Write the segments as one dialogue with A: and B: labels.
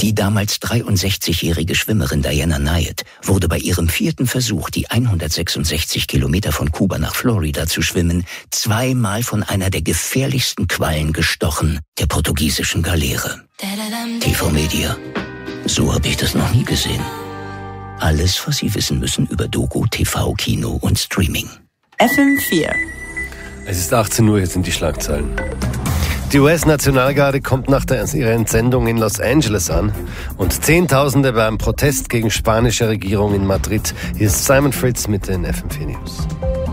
A: Die damals 63-jährige Schwimmerin Diana Nyad wurde bei ihrem 4. Versuch, die 166 Kilometer von Kuba nach Florida zu schwimmen, 2-mal von einer der gefährlichsten Quallen gestochen, der portugiesischen Galeere. TV Media. So habe ich das noch nie gesehen. Alles, was Sie wissen müssen über Doku, TV, Kino und Streaming.
B: FM4.
C: Es ist 18 Uhr, jetzt sind die Schlagzeilen. Die US-Nationalgarde kommt nach ihrer Entsendung in Los Angeles an und Zehntausende beim Protest gegen spanische Regierung in Madrid. Hier ist Simon Fritz mit den FM4 News.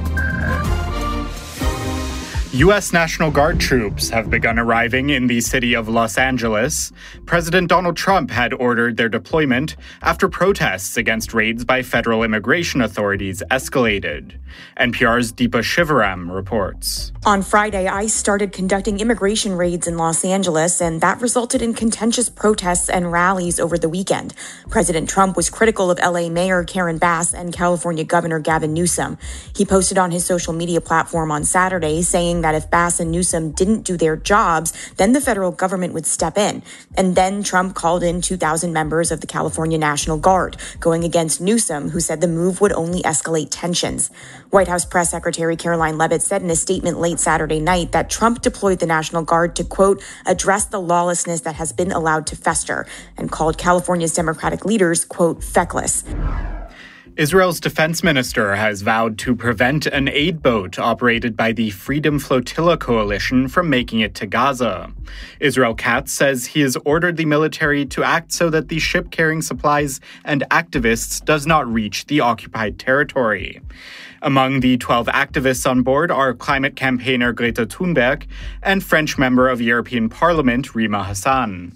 D: U.S. National Guard troops have begun arriving in the city of Los Angeles. President Donald Trump had ordered their deployment after protests against raids by federal immigration authorities escalated. NPR's Deepa Shivaram reports.
E: On Friday, ICE started conducting immigration raids in Los Angeles, and that resulted in contentious protests and rallies over the weekend. President Trump was critical of LA Mayor Karen Bass and California Governor Gavin Newsom. He posted on his social media platform on Saturday saying that if Bass and Newsom didn't do their jobs, then the federal government would step in. And then Trump called in 2,000 members of the California National Guard, going against Newsom, who said the move would only escalate tensions. White House Press Secretary Caroline Leavitt said in a statement late Saturday night that Trump deployed the National Guard to, quote, address the lawlessness that has been allowed to fester, and called California's Democratic leaders, quote, feckless.
D: Israel's defense minister has vowed to prevent an aid boat operated by the Freedom Flotilla Coalition from making it to Gaza. Israel Katz says he has ordered the military to act so that the ship carrying supplies and activists does not reach the occupied territory. Among the 12 activists on board are climate campaigner Greta Thunberg and French member of European Parliament Rima Hassan.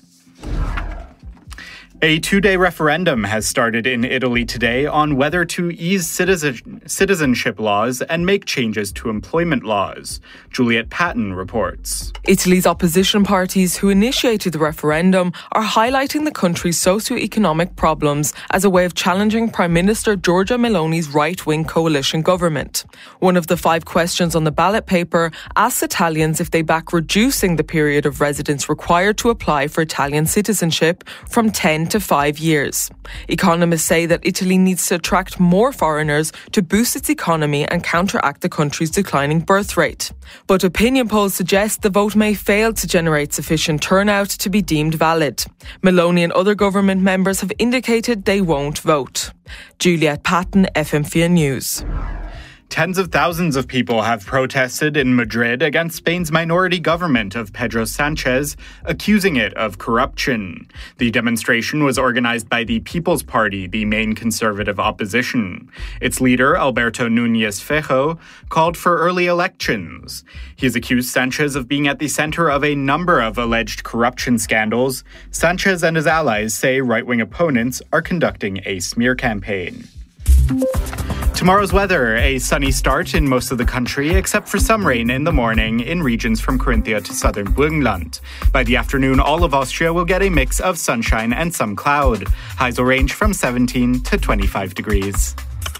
D: A 2-day referendum has started in Italy today on whether to ease citizenship laws and make changes to employment laws. Juliet Patton reports.
F: Italy's opposition parties who initiated the referendum are highlighting the country's socio-economic problems as a way of challenging Prime Minister Giorgia Meloni's right-wing coalition government. One of the 5 questions on the ballot paper asks Italians if they back reducing the period of residence required to apply for Italian citizenship from 10 to 5 years. Economists say that Italy needs to attract more foreigners to boost its economy and counteract the country's declining birth rate. But opinion polls suggest the vote may fail to generate sufficient turnout to be deemed valid. Meloni and other government members have indicated they won't vote. Juliet Patton, FM4 News.
D: Tens of thousands of people have protested in Madrid against Spain's minority government of Pedro Sanchez, accusing it of corruption. The demonstration was organized by the People's Party, the main conservative opposition. Its leader, Alberto Núñez Feijóo, called for early elections. He has accused Sanchez of being at the center of a number of alleged corruption scandals. Sanchez and his allies say right-wing opponents are conducting a smear campaign. Tomorrow's weather, a sunny start in most of the country, except for some rain in the morning in regions from Carinthia to southern Burgenland. By the afternoon, all of Austria will get a mix of sunshine and some cloud. Highs will range from 17 to 25 degrees.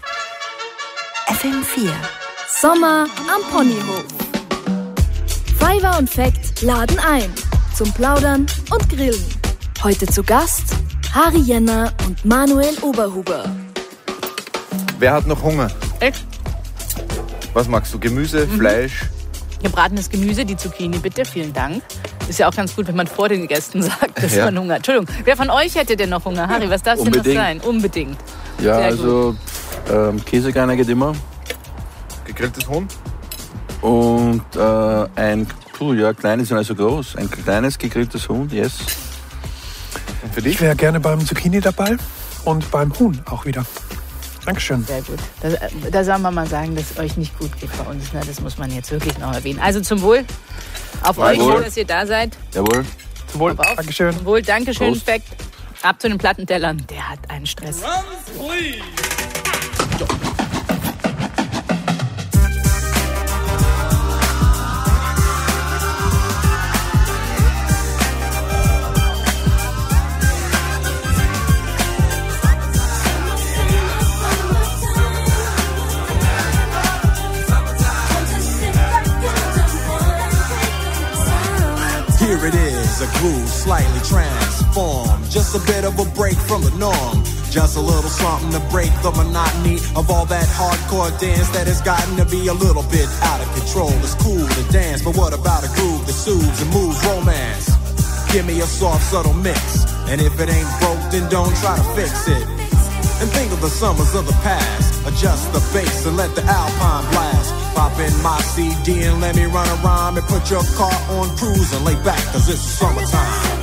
B: FM4. Sommer am Ponyhof. Fiverr und Fact laden ein zum Plaudern und Grillen. Heute zu Gast Harry Jenner und Manuel Oberhuber.
G: Wer hat noch Hunger?
H: Echt?
G: Was magst du? Gemüse, Fleisch?
H: Gebratenes Gemüse, die Zucchini bitte, vielen Dank. Ist ja auch ganz gut, wenn man vor den Gästen sagt, dass man Hunger hat. Entschuldigung, wer von euch hätte denn noch Hunger? Harry, was darf es denn noch sein? Unbedingt.
I: Ja,
H: sehr
I: also Käsekreiner geht immer.
G: Gegrilltes Huhn?
I: Und ein, kleines und also groß, ein kleines gegrilltes Huhn, yes.
G: Und für dich?
J: Ich wäre gerne beim Zucchini dabei und beim Huhn auch wieder. Dankeschön.
H: Sehr gut. Da soll man mal sagen, dass es euch nicht gut geht bei uns. Ne? Das muss man jetzt wirklich noch erwähnen. Also zum Wohl. Auf euch, schön, dass ihr da seid.
I: Jawohl.
J: Zum Wohl. Dankeschön.
H: Zum Wohl, Dankeschön. Fact. Ab zu den Plattentellern. Der hat einen Stress.
K: Here it is, a groove slide. slightly transformed. Just a bit of a break from the norm. Just a little something to break the monotony of all that hardcore dance that has gotten to be a little bit out of control. It's cool to dance, but what about a groove that soothes and moves romance? Give me a soft, subtle mix. And if it ain't broke, then don't try to fix it. And think of the summers of the past. Adjust the bass and let the Alpine blast. Pop in my CD and let me run a rhyme. And put your car on cruise and lay back, cause it's summertime.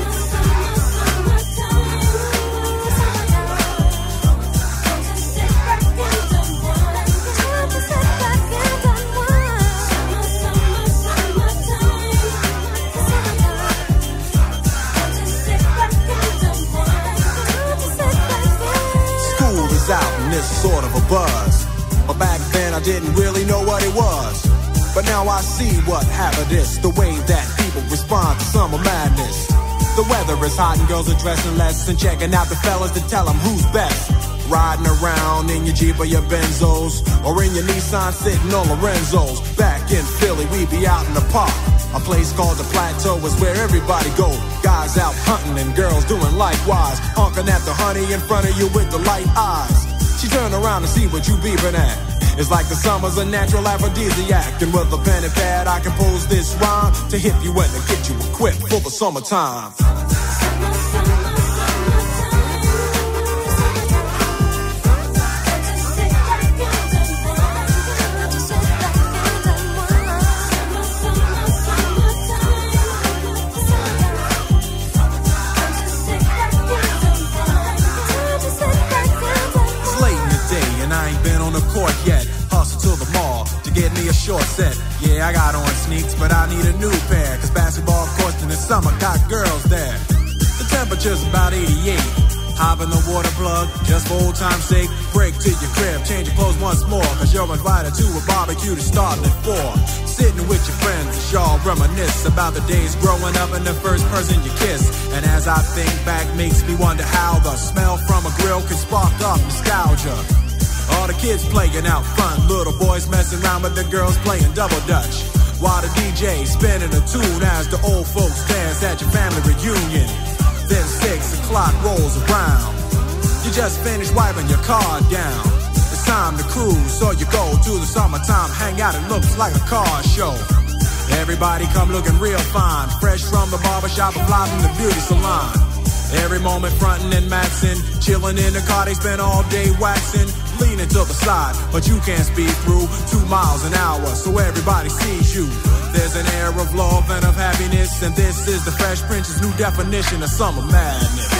K: Out in this sort of a buzz. But back then I didn't really know what it was. But now I see what happened is the way that people respond to summer madness. The weather is hot and girls are dressing less and checking out the fellas to tell them who's best. Riding around in your Jeep or your Benzos or in your Nissan sitting on Lorenzo's. Back in Philly we be out in the park. A place called the Plateau is where everybody go. Guys out hunting and girls doing likewise. Honking at the honey in front of you with the light eyes. She turn around to see what you beeping at. It's like the summer's a natural aphrodisiac. And with a pen and pad I compose this rhyme to hit you and to get you equipped for the summertime. Court yet, hustle to the mall to get me a short set. Yeah, I got on sneaks, but I need a new pair. Cause basketball courts in the summer got girls there. The temperature's about 88. Hop in the water plug, just for old time's sake. Break to your crib, change your clothes once more. Cause you're invited to a barbecue to start at 4. Sitting with your friends, y'all reminisce about the days growing up and the first person you kiss. And as I think back, makes me wonder how the smell from a grill can spark up nostalgia. All the kids playing out front, little boys messing around with the girls playing double dutch. While the DJ spinning a tune as the old folks dance at your family reunion. Then 6 o'clock rolls around. You just finished wiping your car down. It's time to cruise, so you go to the summertime hangout. It looks like a car show. Everybody come looking real fine, fresh from the barbershop and fly from the beauty salon. Every moment frontin' and maxin', chillin' in the car, they spend all day waxin', leaning to the side, but you can't speed through 2 miles an hour, so everybody sees you. There's an air of love and of happiness, and this is the Fresh Prince's new definition of summer madness.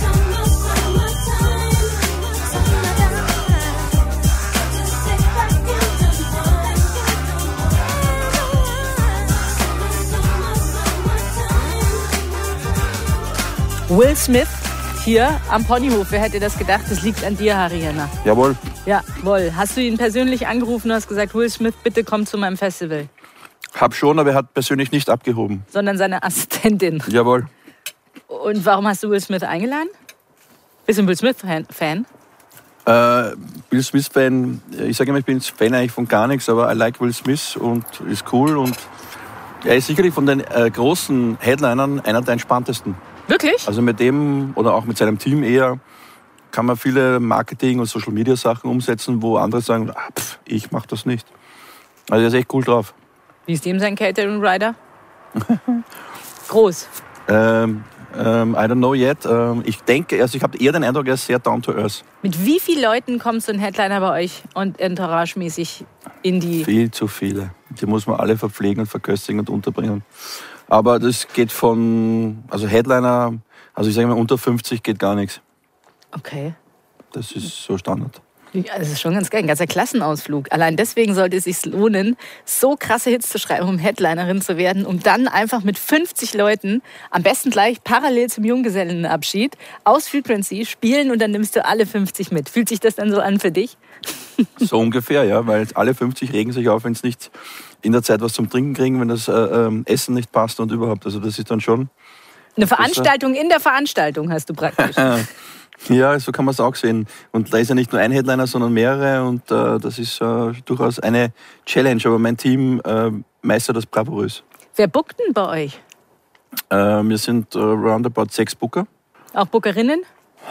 H: Will Smith hier am Ponyhof. Wer hätte das gedacht? Das liegt an dir, Haryana.
I: Jawohl.
H: Jawohl. Hast du ihn persönlich angerufen und hast gesagt, Will Smith, bitte komm zu meinem Festival?
I: Hab schon, aber er hat persönlich nicht abgehoben.
H: Sondern seine Assistentin.
I: Jawohl.
H: Und warum hast du Will Smith eingeladen? Bist du ein Will Smith-Fan?
I: Will Smith-Fan, ich sage immer, ich bin Fan eigentlich von gar nichts, aber I like Will Smith und ist cool. Und er ist sicherlich von den großen Headlinern einer der entspanntesten.
H: Wirklich?
I: Also mit dem oder auch mit seinem Team eher kann man viele Marketing- und Social-Media-Sachen umsetzen, wo andere sagen, ich mach das nicht. Also er ist echt cool drauf.
H: Wie ist dem sein Catering Rider? Groß.
I: I don't know yet. Ich denke, also ich habe eher den Eindruck, er ist sehr down to earth.
H: Mit wie vielen Leuten kommt so ein Headliner bei euch und entourage-mäßig in die...
I: Viel zu viele. Die muss man alle verpflegen und verköstigen und unterbringen. Aber das geht von, also Headliner, also ich sage mal unter 50 geht gar nichts.
H: Okay.
I: Das ist so Standard.
H: Das ist schon ganz geil, ein ganzer Klassenausflug. Allein deswegen sollte es sich lohnen, so krasse Hits zu schreiben, um Headlinerin zu werden, um dann einfach mit 50 Leuten, am besten gleich parallel zum Junggesellenabschied, aus Frequency spielen und dann nimmst du alle 50 mit. Fühlt sich das dann so an für dich?
I: So ungefähr, ja, weil alle 50 regen sich auf, wenn es nicht in der Zeit was zum Trinken kriegen, wenn das Essen nicht passt und überhaupt. Also das ist dann schon...
H: Eine Veranstaltung in der Veranstaltung hast du praktisch.
I: Ja, so kann man es auch sehen. Und da ist ja nicht nur ein Headliner, sondern mehrere. Und das ist durchaus eine Challenge. Aber mein Team meistert das bravourös.
H: Wer bookt denn bei euch?
I: Wir sind roundabout 6 Booker.
H: Auch Bookerinnen?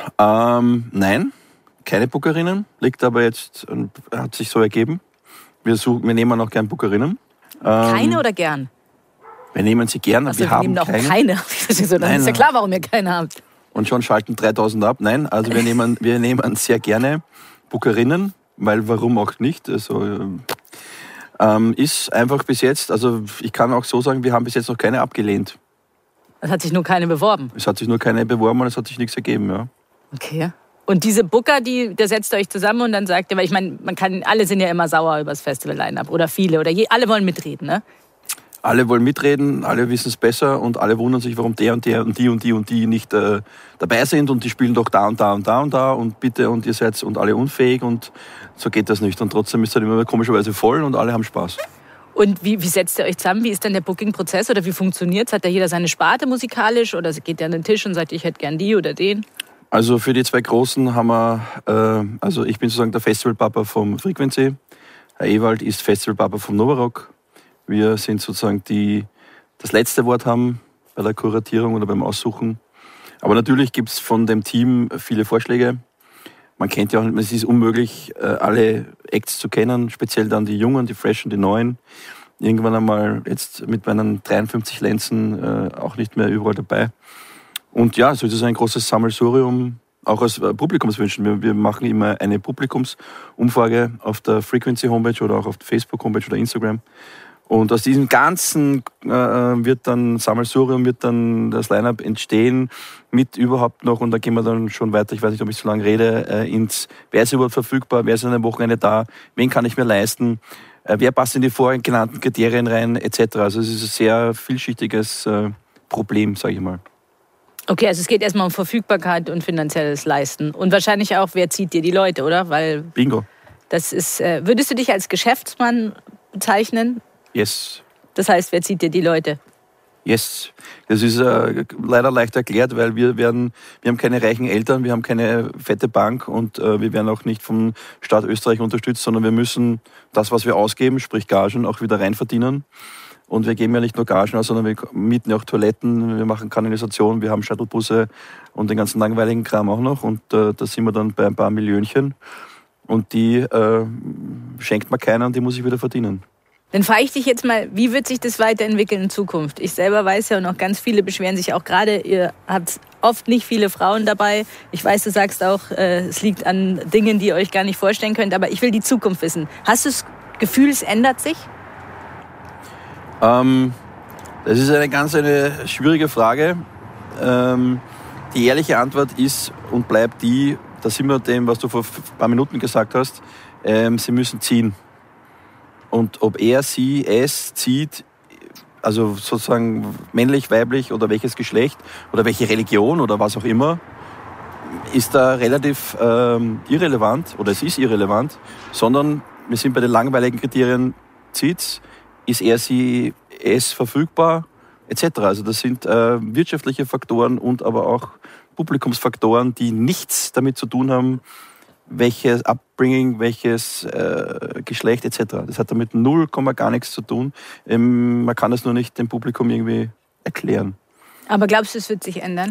I: Nein, keine Bookerinnen. Liegt aber jetzt, hat sich so ergeben. Wir nehmen auch gern Bookerinnen.
H: Keine oder gern?
I: Wir nehmen sie gern,
H: also
I: wir haben
H: nehmen auch keine. Dann
I: Nein,
H: ist ja klar, warum ihr keine habt.
I: Und schon schalten 3000 ab. Nein, also wir nehmen sehr gerne Bookerinnen, weil warum auch nicht? Also ist einfach bis jetzt, also ich kann auch so sagen, wir haben bis jetzt noch keine abgelehnt.
H: Es hat sich nur keine beworben?
I: Es hat sich nur keine beworben und es hat sich nichts ergeben, ja.
H: Okay. Und diese Booker, da setzt ihr euch zusammen und dann sagt ihr, weil ich meine, alle sind ja immer sauer über das Festival-Line-Up oder viele oder alle wollen mitreden, ne?
I: Alle wollen mitreden, alle wissen es besser und alle wundern sich, warum der und der und die und die und die nicht dabei sind und die spielen doch da und da und da und da und bitte und ihr seid und alle unfähig und so geht das nicht. Und trotzdem ist es immer komischerweise voll und alle haben Spaß.
H: Und wie setzt ihr euch zusammen? Wie ist denn der Booking-Prozess oder wie funktioniert es? Hat da jeder seine Sparte musikalisch oder geht der an den Tisch und sagt, ich hätte gern die oder den?
I: Also für die 2 Großen haben wir, also ich bin sozusagen der Festivalpapa vom Frequency, Herr Ewald ist Festivalpapa vom Novarock. Wir sind sozusagen das letzte Wort haben bei der Kuratierung oder beim Aussuchen. Aber natürlich gibt es von dem Team viele Vorschläge. Man kennt ja auch, es ist unmöglich, alle Acts zu kennen, speziell dann die Jungen, die Freshen, die Neuen. Irgendwann einmal jetzt mit meinen 53 Lenzen auch nicht mehr überall dabei. Und ja, so ist es ein großes Sammelsurium, auch als Publikumswünschen. Wir machen immer eine Publikumsumfrage auf der Frequency-Homepage oder auch auf der Facebook-Homepage oder Instagram. Und aus diesem ganzen Sammelsurium wird dann das Line-Up entstehen mit überhaupt noch, und da gehen wir dann schon weiter, ich weiß nicht, ob ich so lange rede, wer ist überhaupt verfügbar, wer ist an einem Wochenende da, wen kann ich mir leisten, wer passt in die vorhin genannten Kriterien rein, etc. Also es ist ein sehr vielschichtiges Problem, sage ich mal.
H: Okay, also es geht erstmal um Verfügbarkeit und finanzielles Leisten. Und wahrscheinlich auch, wer zieht dir die Leute, oder? Weil
I: Bingo.
H: Das ist, würdest du dich als Geschäftsmann bezeichnen?
I: Yes.
H: Das heißt, wer zieht dir die Leute?
I: Yes. Das ist leider leicht erklärt, weil wir haben keine reichen Eltern, wir haben keine fette Bank und wir werden auch nicht vom Staat Österreich unterstützt, sondern wir müssen das, was wir ausgeben, sprich Gagen, auch wieder rein verdienen. Und wir geben ja nicht nur Gagen aus, sondern wir mieten ja auch Toiletten, wir machen Kanalisation, wir haben Shuttlebusse und den ganzen langweiligen Kram auch noch. Und da sind wir dann bei ein paar Millionchen. Und die schenkt man keiner und die muss ich wieder verdienen.
H: Dann frage ich dich jetzt mal, wie wird sich das weiterentwickeln in Zukunft? Ich selber weiß ja, und auch ganz viele beschweren sich auch gerade, ihr habt oft nicht viele Frauen dabei. Ich weiß, du sagst auch, es liegt an Dingen, die ihr euch gar nicht vorstellen könnt, aber ich will die Zukunft wissen. Hast du das Gefühl, es ändert sich?
I: Das ist eine schwierige Frage. Die ehrliche Antwort ist und bleibt die, da sind wir dem, was du vor ein paar Minuten gesagt hast, sie müssen ziehen. Und ob er, sie, es zieht, also sozusagen männlich, weiblich oder welches Geschlecht oder welche Religion oder was auch immer, ist da relativ irrelevant oder es ist irrelevant, sondern wir sind bei den langweiligen Kriterien, zieht's, ist er, sie, es verfügbar, etc. Also das sind wirtschaftliche Faktoren und aber auch Publikumsfaktoren, die nichts damit zu tun haben, welches Upbringing, welches Geschlecht etc. Das hat damit gar nichts zu tun. Man kann das nur nicht dem Publikum irgendwie erklären.
H: Aber glaubst du, es wird sich ändern?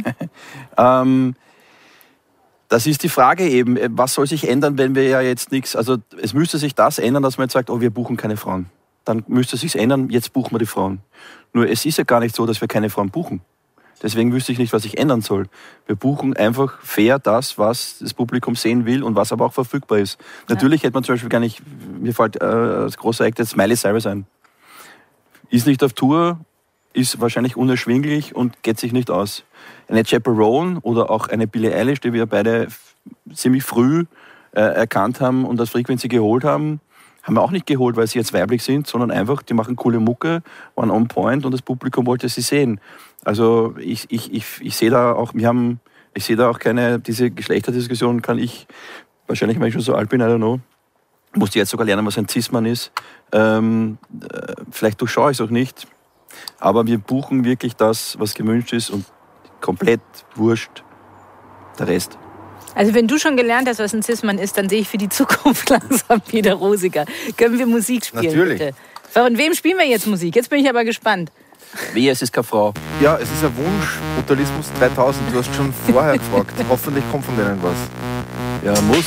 I: Das ist die Frage eben. Was soll sich ändern, wenn wir ja jetzt nichts... Also es müsste sich das ändern, dass man jetzt sagt, oh, wir buchen keine Frauen. Dann müsste es sich ändern, jetzt buchen wir die Frauen. Nur es ist ja gar nicht so, dass wir keine Frauen buchen. Deswegen wüsste ich nicht, was ich ändern soll. Wir buchen einfach fair das, was das Publikum sehen will und was aber auch verfügbar ist. Ja. Natürlich hätte man zum Beispiel gar nicht, mir fällt als großer Act jetzt Miley Cyrus ein. Ist nicht auf Tour, ist wahrscheinlich unerschwinglich und geht sich nicht aus. Eine Chaperone oder auch eine Billie Eilish, die wir beide ziemlich früh erkannt haben und das Frequency geholt haben wir auch nicht geholt, weil sie jetzt weiblich sind, sondern einfach, die machen coole Mucke, waren on point und das Publikum wollte sie sehen. Also ich sehe da auch, ich sehe da auch keine, diese Geschlechterdiskussion kann ich, wahrscheinlich, wenn ich schon so alt bin, I don't know, musste jetzt sogar lernen, was ein Cis-Mann ist. Vielleicht durchschaue ich es auch nicht, aber wir buchen wirklich das, was gewünscht ist und komplett wurscht der Rest.
H: Also wenn du schon gelernt hast, was ein Cis-Mann ist, dann sehe ich für die Zukunft langsam wieder rosiger. Können wir Musik spielen,
G: Natürlich.
H: Bitte? Von wem spielen wir jetzt Musik? Jetzt bin ich aber gespannt.
I: Wehe, es ist keine Frau.
G: Ja, es ist ein Wunsch. Brutalismus 3000. Du hast schon vorher gefragt. Hoffentlich kommt von denen was.
I: Ja, muss.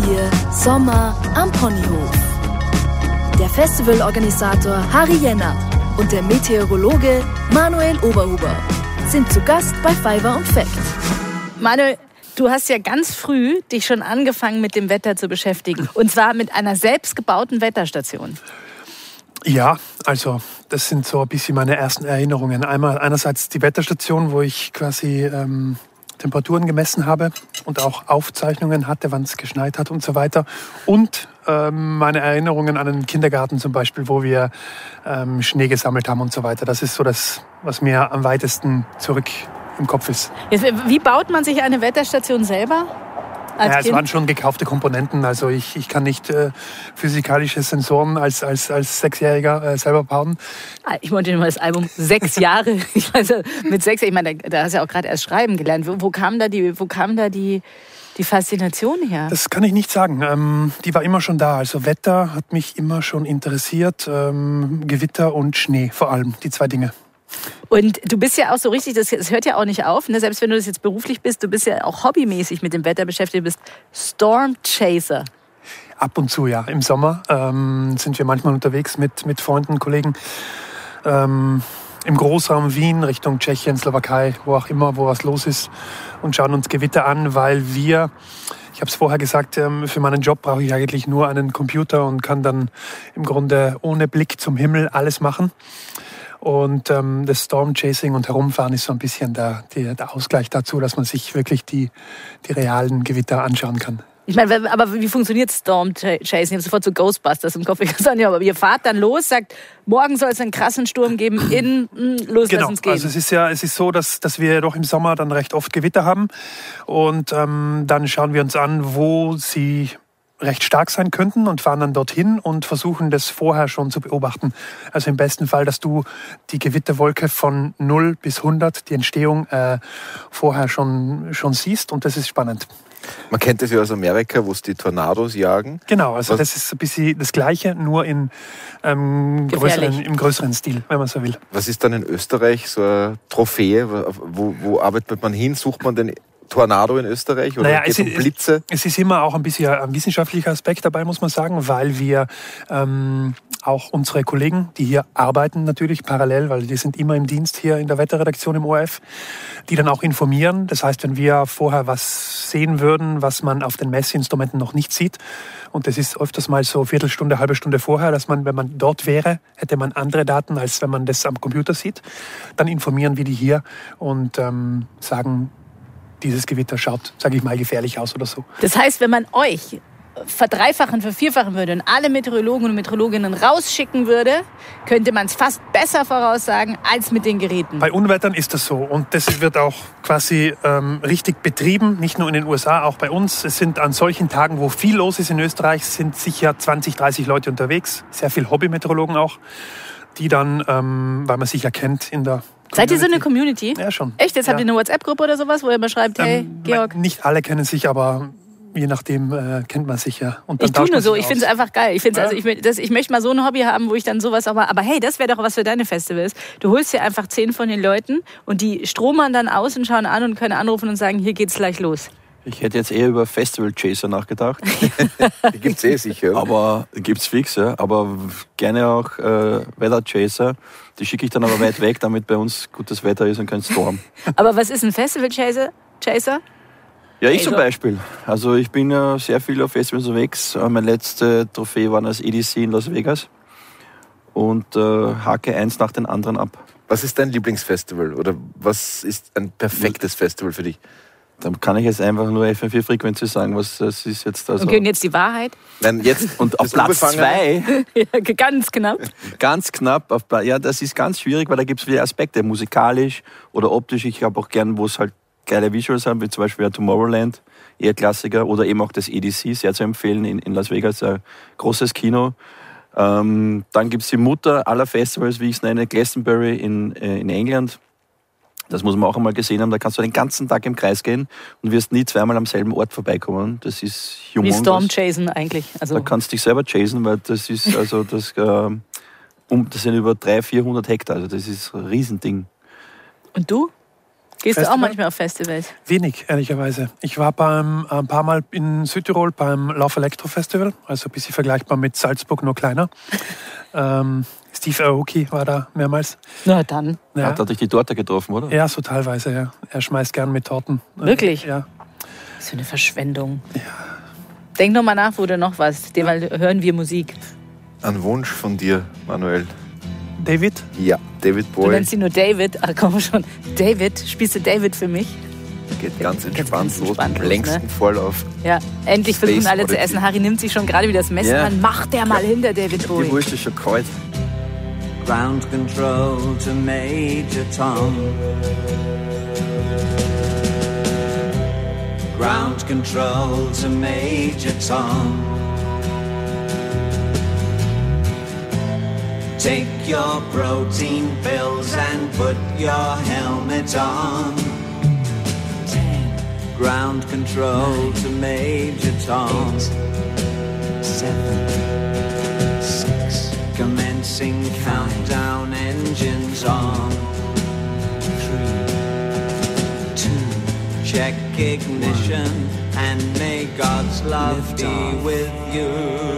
B: ihr Sommer am Ponyhof. Der Festivalorganisator Harry Jenner und der Meteorologe Manuel Oberhuber sind zu Gast bei Fiverr und Fact.
H: Manuel, du hast ja ganz früh dich schon angefangen mit dem Wetter zu beschäftigen. Und zwar mit einer selbstgebauten Wetterstation.
J: Ja, also das sind so ein bisschen meine ersten Erinnerungen. Einerseits die Wetterstation, wo ich quasi Temperaturen gemessen habe und auch Aufzeichnungen hatte, wann es geschneit hat und so weiter. Und meine Erinnerungen an den Kindergarten zum Beispiel, wo wir Schnee gesammelt haben und so weiter. Das ist so das, was mir am weitesten zurück im Kopf ist.
H: Wie baut man sich eine Wetterstation selber?
J: Es waren schon gekaufte Komponenten. Also ich kann nicht physikalische Sensoren als Sechsjähriger selber bauen.
H: Ich wollte nur mal das Album 6 Jahre. Ich weiß, mit 6, ich meine, da hast du ja auch gerade erst schreiben gelernt. Wo kam da die Faszination her?
J: Das kann ich nicht sagen. Die war immer schon da. Also Wetter hat mich immer schon interessiert. Gewitter und Schnee vor allem, die 2 Dinge.
H: Und du bist ja auch so richtig, das hört ja auch nicht auf, ne? Selbst wenn du das jetzt beruflich bist, du bist ja auch hobbymäßig mit dem Wetter beschäftigt, du bist Storm Chaser.
J: Ab und zu, ja. Im Sommer sind wir manchmal unterwegs mit Freunden, Kollegen im Großraum Wien, Richtung Tschechien, Slowakei, wo auch immer, wo was los ist und schauen uns Gewitter an, weil ich habe es vorher gesagt, für meinen Job brauche ich eigentlich nur einen Computer und kann dann im Grunde ohne Blick zum Himmel alles machen. Und das Storm-Chasing und Herumfahren ist so ein bisschen der Ausgleich dazu, dass man sich wirklich die realen Gewitter anschauen kann.
H: Ich meine, aber wie funktioniert Storm-Chasing? Ich habe sofort so Ghostbusters im Kopf. Aber ihr fahrt dann los, sagt, morgen soll es einen krassen Sturm geben, los, lass uns gehen.
J: Also es ist so, dass wir doch im Sommer dann recht oft Gewitter haben. Und dann schauen wir uns an, wo sie recht stark sein könnten und fahren dann dorthin und versuchen das vorher schon zu beobachten. Also im besten Fall, dass du die Gewitterwolke von 0 bis 100, die Entstehung vorher schon siehst und das ist spannend.
G: Man kennt das ja aus Amerika, wo es die Tornados jagen.
J: Genau, also das ist ein bisschen das Gleiche, nur im größeren Stil, wenn man so will.
G: Was ist dann in Österreich so eine Trophäe? Wo arbeitet man hin? Sucht man den Tornado in Österreich oder geht es um Blitze? Es ist immer auch ein bisschen ein wissenschaftlicher Aspekt dabei, muss man sagen, weil wir auch unsere Kollegen, die hier arbeiten natürlich parallel, weil die sind immer im Dienst hier in der Wetterredaktion im ORF, die dann auch informieren. Das heißt, wenn wir vorher was sehen würden, was man auf den Messinstrumenten noch nicht sieht, und das ist öfters mal so Viertelstunde, halbe Stunde vorher, dass man, wenn man dort wäre, hätte man andere Daten, als wenn man das am Computer sieht, dann informieren wir die hier und sagen, dieses Gewitter schaut, sage ich mal, gefährlich aus oder so.
H: Das heißt, wenn man euch verdreifachen, vervierfachen würde und alle Meteorologen und Meteorologinnen rausschicken würde, könnte man es fast besser voraussagen als mit den Geräten.
J: Bei Unwettern ist das so und das wird auch quasi richtig betrieben, nicht nur in den USA, auch bei uns. Es sind an solchen Tagen, wo viel los ist in Österreich, sind sicher 20, 30 Leute unterwegs, sehr viel Hobbymeteorologen auch, die dann, weil man sich ja kennt in der
H: Seid ihr so eine Community?
J: Ja, schon.
H: Echt? Jetzt habt ihr eine WhatsApp-Gruppe oder sowas, wo ihr immer schreibt, hey, Georg?
J: Nicht alle kennen sich, aber je nachdem kennt man sich ja. Und dann
H: ich tue nur so, ich finde es einfach geil. Ich möchte mal so ein Hobby haben, wo ich dann sowas auch mal... Aber hey, das wäre doch was für deine Festivals. Du holst dir einfach 10 von den Leuten und die stromern dann aus und schauen an und können anrufen und sagen, hier geht's gleich los.
I: Ich hätte jetzt eher über Festival Chaser nachgedacht.
G: Die gibt's sicher.
I: Aber gibt's fix, ja. Aber gerne auch Weather Chaser. Die schicke ich dann aber weit weg, damit bei uns gutes Wetter ist und kein Storm.
H: Aber was ist ein Festival Chaser?
I: Ja, ich zum Beispiel. Also ich bin ja sehr viel auf Festivals unterwegs. Meine letzte Trophäe war das EDC in Las Vegas. Und hake eins nach den anderen ab.
G: Was ist dein Lieblingsfestival? Oder was ist ein perfektes Festival für dich?
I: Dann kann ich jetzt einfach nur FM4 Frequency sagen, was das ist jetzt. Also
H: okay, und jetzt die Wahrheit?
G: Nein, jetzt
I: und auf Platz 2.
H: Ja, ganz knapp.
I: Ganz knapp. Ja, das ist ganz schwierig, weil da gibt es viele Aspekte, musikalisch oder optisch. Ich habe auch gern, wo es halt geile Visuals haben, wie zum Beispiel ja Tomorrowland, eher Klassiker, oder eben auch das EDC, sehr zu empfehlen in Las Vegas, ein großes Kino. Dann gibt es die Mutter aller Festivals, wie ich es nenne, Glastonbury in England. Das muss man auch einmal gesehen haben. Da kannst du den ganzen Tag im Kreis gehen und wirst nie zweimal am selben Ort vorbeikommen. Das ist humongous.
H: Wie Storm Chasen eigentlich. Also
I: da kannst du dich selber chasen, weil das ist also das sind über 300-400 Hektar. Also das ist ein Riesending.
H: Und du? Gehst du auch manchmal auf Festivals?
J: Wenig, ehrlicherweise. Ich war ein paar Mal in Südtirol beim Lauf Elektro Festival, also ein bisschen vergleichbar mit Salzburg, nur kleiner. Steve Aoki war da mehrmals.
H: Na dann.
I: Ja. Hat dich die Torte getroffen, oder?
J: Ja, so teilweise, ja. Er schmeißt gern mit Torten.
H: Wirklich?
J: Ja.
H: Das ist eine Verschwendung.
J: Ja.
H: Denk noch mal nach, wo du noch warst. Derweil hören wir Musik.
G: Ein Wunsch von dir, Manuel.
J: David?
G: Ja, David Bowie.
H: Du nennst ihn nur David. Ach komm schon. David, spielst du David für mich?
G: Geht ganz entspannt los, mit dem längsten Vorlauf.
H: Ja, endlich versuchen alle zu essen. Harry nimmt sich schon gerade wieder das Messer an. Macht der mal hinter David Bowie.
G: Die Wurst ist schon kalt.
L: Ground control to Major Tom. Ground control to Major Tom. Take your protein pills and put your helmet on. 10. Ground control 9, to Major Tom. 8, 7, 6. Commencing countdown, engines on. 3, 2. Check ignition and may God's love be with you.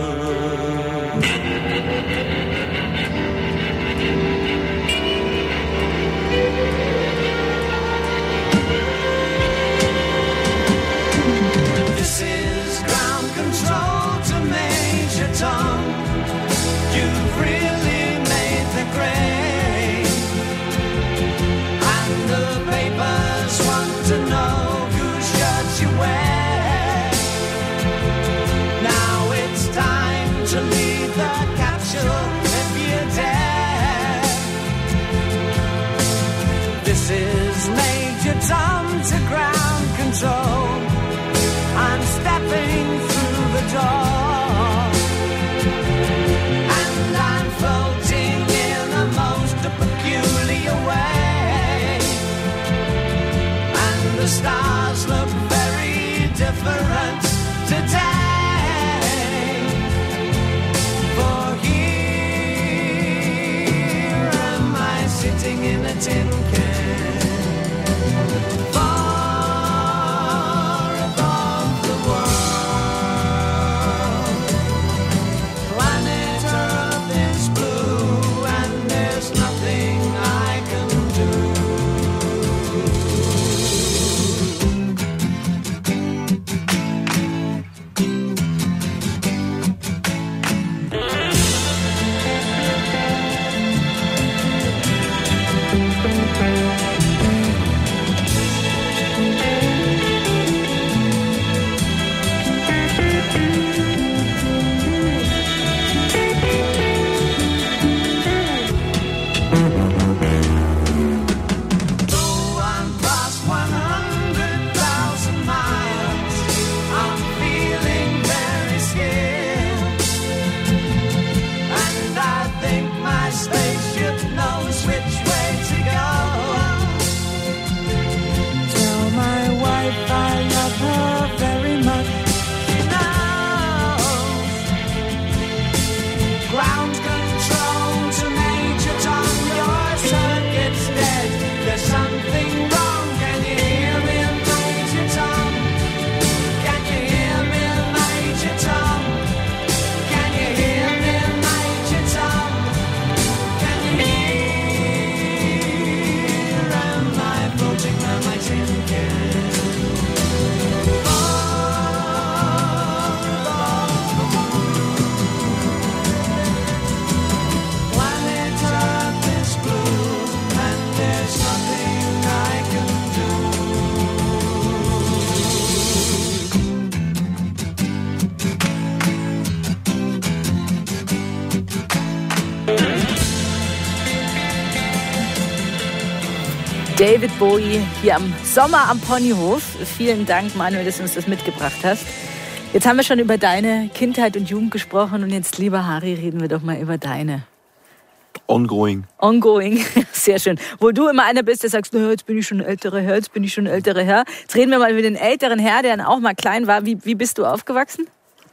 L: This is ground control to Major Tom. You've really made the grade, and the papers want to know whose shirt you wear. Now it's time to leave the capsule if you dare. This is Major Tom to ground control. I'm stepping through the door, and I'm floating in a most peculiar way, and the stars look very different today. For here am I sitting in a tin can.
H: David Bowie hier am Sommer am Ponyhof. Vielen Dank, Manuel, dass du uns das mitgebracht hast. Jetzt haben wir schon über deine Kindheit und Jugend gesprochen und jetzt, lieber Harry, reden wir doch mal über deine.
I: Ongoing.
H: Ongoing, sehr schön. Wo du immer einer bist, der sagst, jetzt bin ich schon ein älterer Herr, jetzt bin ich schon ein älterer Herr. Jetzt reden wir mal über den älteren Herr, der dann auch mal klein war. Wie bist du aufgewachsen?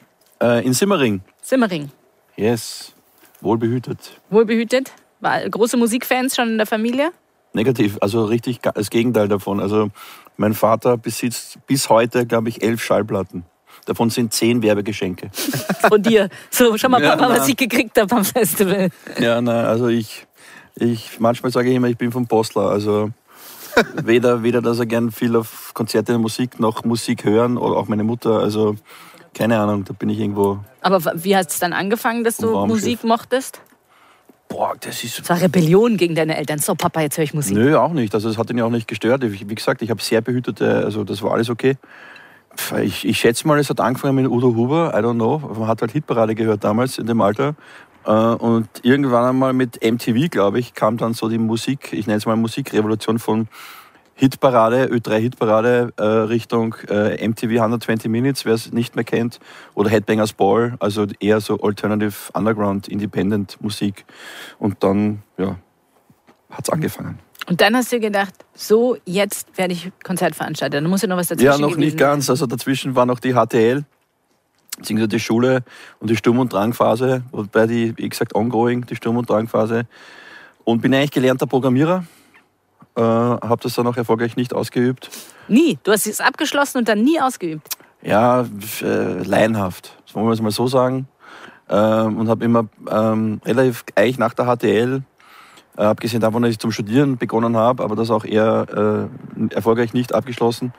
I: In Simmering.
H: Simmering.
I: Yes, wohlbehütet.
H: Wohlbehütet? War große Musikfans schon in der Familie?
I: Negativ, also richtig das Gegenteil davon. Also mein Vater besitzt bis heute, glaube ich, 11 Schallplatten. Davon sind 10 Werbegeschenke.
H: Von dir. So, schau mal, Papa, was ich gekriegt habe am Festival.
I: Ja, nein, also ich manchmal sage ich immer, ich bin vom Postler. Also weder, dass er gern viel auf Konzerte und Musik noch Musik hören oder auch meine Mutter. Also keine Ahnung, da bin ich irgendwo.
H: Aber wie hat es dann angefangen, dass du Musik mochtest?
I: Boah, das
H: war Rebellion gegen deine Eltern. So, Papa, jetzt höre ich Musik.
I: Nö, auch nicht. Also das hat ihn ja auch nicht gestört. Wie gesagt, ich habe sehr behütete, also das war alles okay. Ich schätze mal, es hat angefangen mit Udo Huber, I don't know. Man hat halt Hitparade gehört damals in dem Alter. Und irgendwann einmal mit MTV, glaube ich, kam dann so die Musik, ich nenne es mal Musikrevolution von Hitparade, Ö3 Hitparade Richtung MTV 120 Minutes, wer es nicht mehr kennt, oder Headbangers Ball, also eher so Alternative Underground Independent Musik. Und dann, ja, hat es angefangen.
H: Und dann hast du gedacht, so, jetzt werde ich Konzertveranstalter. Da muss ja noch was dazwischen
I: Ja, noch nicht ganz. Also dazwischen war noch die HTL, beziehungsweise die Schule und die Sturm- und Drangphase, wobei die, wie gesagt, ongoing, die Sturm- und Drangphase. Und bin eigentlich gelernter Programmierer, habe das dann auch erfolgreich nicht ausgeübt.
H: Nie? Du hast es abgeschlossen und dann nie ausgeübt?
I: Ja, laienhaft, das wollen wir es mal so sagen. Und habe immer relativ eigentlich nach der HTL, abgesehen davon, dass ich zum Studieren begonnen habe, aber das auch eher erfolgreich nicht abgeschlossen.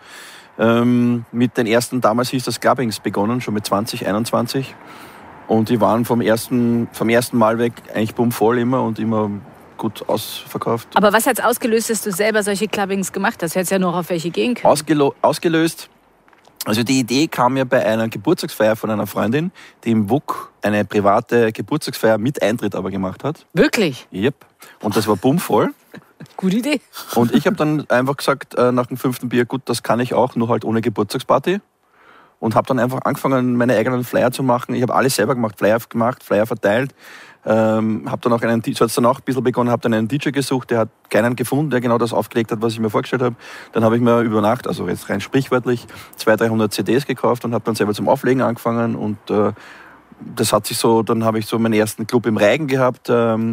I: Mit den ersten, damals hieß das Clubbings begonnen, schon mit 20, 21. Und die waren vom ersten Mal weg eigentlich bummvoll immer und immer gut ausverkauft.
H: Aber was hat es ausgelöst, dass du selber solche Clubbings gemacht hast? Hättest ja noch auf welche gehen können.
I: Ausgelöst? Also die Idee kam ja bei einer Geburtstagsfeier von einer Freundin, die im WUK eine private Geburtstagsfeier mit Eintritt aber gemacht hat.
H: Wirklich?
I: Yep. Und das war bummvoll.
H: Gute Idee.
I: Und ich habe dann einfach gesagt, nach dem 5. Bier, gut, das kann ich auch, nur halt ohne Geburtstagsparty. Und habe dann einfach angefangen, meine eigenen Flyer zu machen. Ich habe alles selber gemacht, Flyer verteilt. Habe dann auch so hat es dann auch ein bisschen begonnen, habe dann einen DJ gesucht, der hat keinen gefunden, der genau das aufgelegt hat, was ich mir vorgestellt habe. Dann habe ich mir über Nacht, also jetzt rein sprichwörtlich, 200-300 CDs gekauft und habe dann selber zum Auflegen angefangen. Und das hat sich so, dann habe ich so meinen ersten Club im Reigen gehabt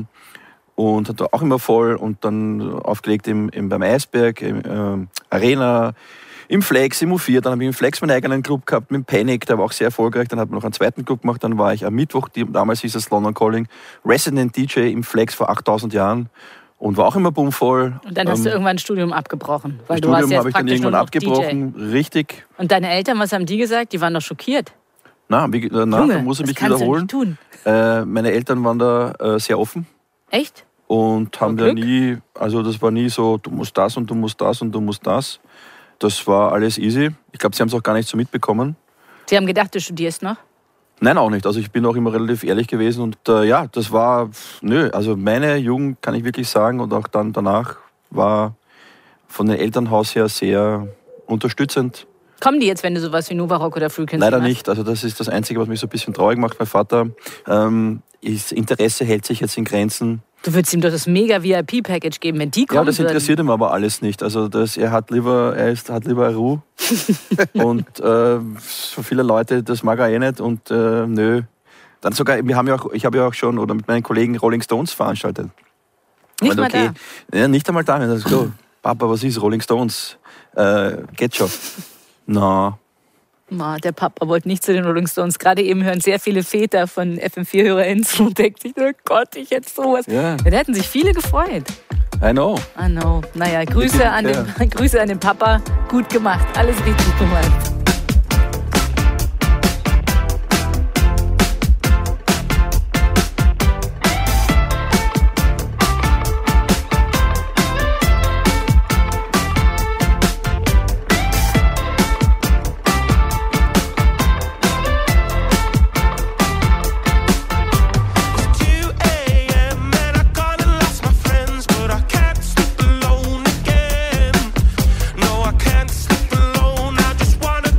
I: und hatte auch immer voll und dann aufgelegt beim Eisberg, im Arena, im Flex, im U4, dann habe ich im Flex meinen eigenen Club gehabt, mit dem Panic, der war auch sehr erfolgreich, dann hat man noch einen zweiten Club gemacht, dann war ich am Mittwoch, damals hieß es London Calling, Resident DJ im Flex vor 8000 Jahren und war auch immer bummvoll.
H: Und dann hast du irgendwann ein Studium abgebrochen, weil
I: du warst jetzt habe ich dann irgendwann abgebrochen, DJ. Richtig.
H: Und deine Eltern, was haben die gesagt? Die waren doch schockiert.
I: Da muss ich mich wiederholen.
H: Tun.
I: Meine Eltern waren da sehr offen.
H: Echt?
I: Und haben da nie, also das war nie so, du musst das und du musst das und du musst das. Das war alles easy. Ich glaube, sie haben es auch gar nicht so mitbekommen.
H: Sie haben gedacht, du studierst noch?
I: Nein, auch nicht. Also ich bin auch immer relativ ehrlich gewesen. Und ja, das war, also meine Jugend, kann ich wirklich sagen, und auch dann danach, war von dem Elternhaus her sehr unterstützend.
H: Kommen die jetzt, wenn du sowas wie Nova Rock oder Frequency
I: Leider nicht. Also das ist das Einzige, was mich so ein bisschen traurig macht. Mein Vater, das Interesse hält sich jetzt in Grenzen.
H: Du würdest ihm doch das mega VIP-Package geben, wenn die kommen.
I: Ja, das interessiert ihm aber alles nicht. Also er hat lieber Ruhe. Und so viele Leute, das mag er eh nicht. Und nö. Dann sogar, ich habe ja auch schon oder mit meinen Kollegen Rolling Stones veranstaltet.
H: Nicht mal da?
I: Ja, nicht einmal da. Das so, Papa, was ist Rolling Stones? Geht schon. Na.
H: Der Papa wollte nicht zu den Rolling Stones. Gerade eben hören sehr viele Väter von FM4-HörerInnen zu und denken sich, oh Gott, ich hätte sowas. Ja. Da hätten sich viele gefreut.
I: I know.
H: Naja, Grüße an den Papa. Gut gemacht. Alles richtig gemacht.
K: Wanna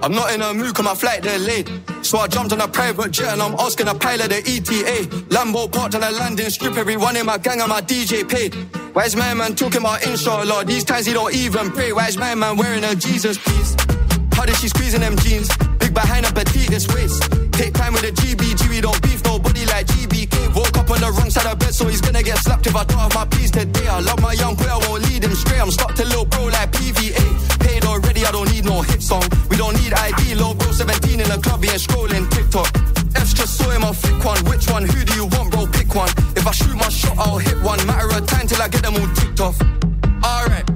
M: I'm not in a mood, cause my flight delayed. So I jumped on a private jet and I'm asking a pilot the ETA. Lambo parked on a landing strip, everyone in my gang and my DJ paid. Why is my man talking about inshallah? These times he don't even pray. Why is my man wearing a Jesus piece? How did she squeeze in them jeans? Big behind a petite waist. Take time with a GBG, we don't beef nobody like GBK. Woke up on the wrong side of bed, so he's gonna get slapped if I don't have my piece today. I love my young boy, I won't lead him straight. I'm stuck to little bro like PVA. Paid already, I don't need no hit song. We don't need ID, low bro 17 in the club, he ain't scrolling TikTok. F's just saw him, I'll flick one. Which one? Who do you want, bro? Pick one. If I shoot my shot, I'll hit one. Matter of time till I get them all ticked off. Alright.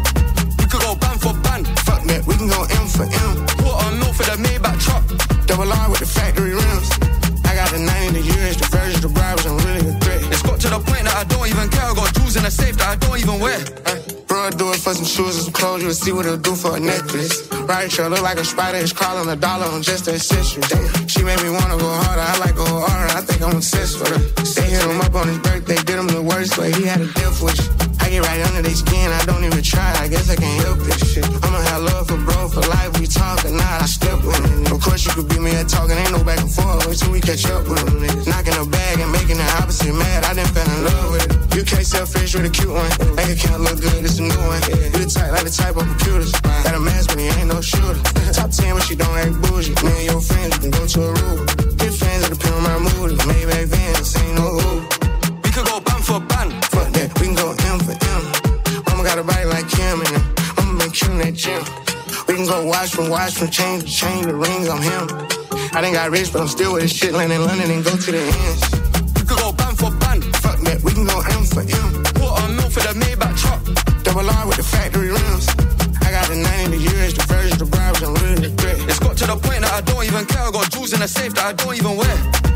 M: We could go band for band. Fuck that, we can go M for M. Quarter mil for the Maybach truck. Double R with the factory rims. I got the 90, the US, the version, the bribes, I'm really a threat. It's got to the point that I don't even care. I got jewels in the safe that I don't even wear. Bro, I'd do it for some shoes and some clothes. You'll see what it'll do for a necklace. Right, sure, look like a spider. It's crawling $1 on just the accessories. She made me wanna go harder. I like go harder. I think I'm obsessed with her. They hit him up on his birthday, did him the worst way. He had a death wish. I get right under their skin. I don't even try. I guess I can't help this shit. I'ma have love for bro for life. We talking now. I step with him. Of course you could beat me at talking. Ain't no back and forth. Wait till we catch up with him. Knocking the bag and making the opposite mad. I done fell in love with it. You can't sell fish with a cute one. Bank account look good. It's a new one. You the type like the type of computers. Got a mask but he ain't no shooter. Top 10 but she don't act bougie. Me and your friends, we can go to a room. Get fans that depend on my mood. Maybach Vans, ain't no who. We could go band for band. Fuck that, we can go M for M. Mama got a body like Kim and them. I'ma make you in that gym. We can go watch from chain to chain, the rings on him. I done got rich but I'm still with this shit. Land in London and go to the ends. We could go band for band. Fuck that, we can go M for M. Quarter mil for the Maybach truck. Double R with the factory rims. I got the 90, the US, the version, the bribes, I'm really the threat. It's got to the point that I don't even care. I got jewels in the safe that I don't even wear.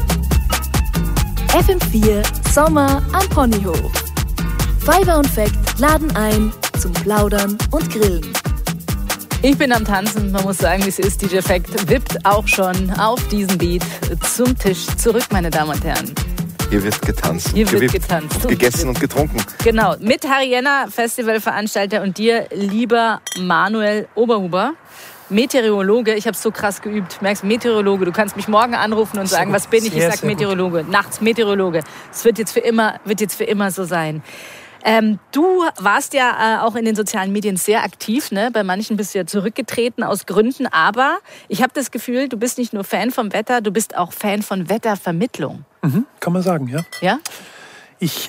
B: FM4 Sommer am Ponyhof. Fiverr und Fact laden ein zum Plaudern und Grillen.
H: Ich bin am Tanzen, man muss sagen, wie es ist. DJ Fact wippt auch schon auf diesen Beat zum Tisch zurück, meine Damen und Herren.
G: Hier wird getanzt.
H: Hier wird getanzt.
G: Und gegessen und getrunken.
H: Genau, mit Harry Jenner, Festivalveranstalter, und dir, lieber Manuel Oberhuber, Meteorologe. Ich habe es so krass geübt. Merkst, Meteorologe. Du kannst mich morgen anrufen und sagen, was bin ich? Ich sage Meteorologe. Gut. Nachts Meteorologe. Es wird jetzt für immer so sein. Du warst ja auch in den sozialen Medien sehr aktiv, ne? Bei manchen bist du ja zurückgetreten aus Gründen. Aber ich habe das Gefühl, du bist nicht nur Fan vom Wetter, du bist auch Fan von Wettervermittlung.
J: Kann man sagen, ja.
H: Ja?
J: Ich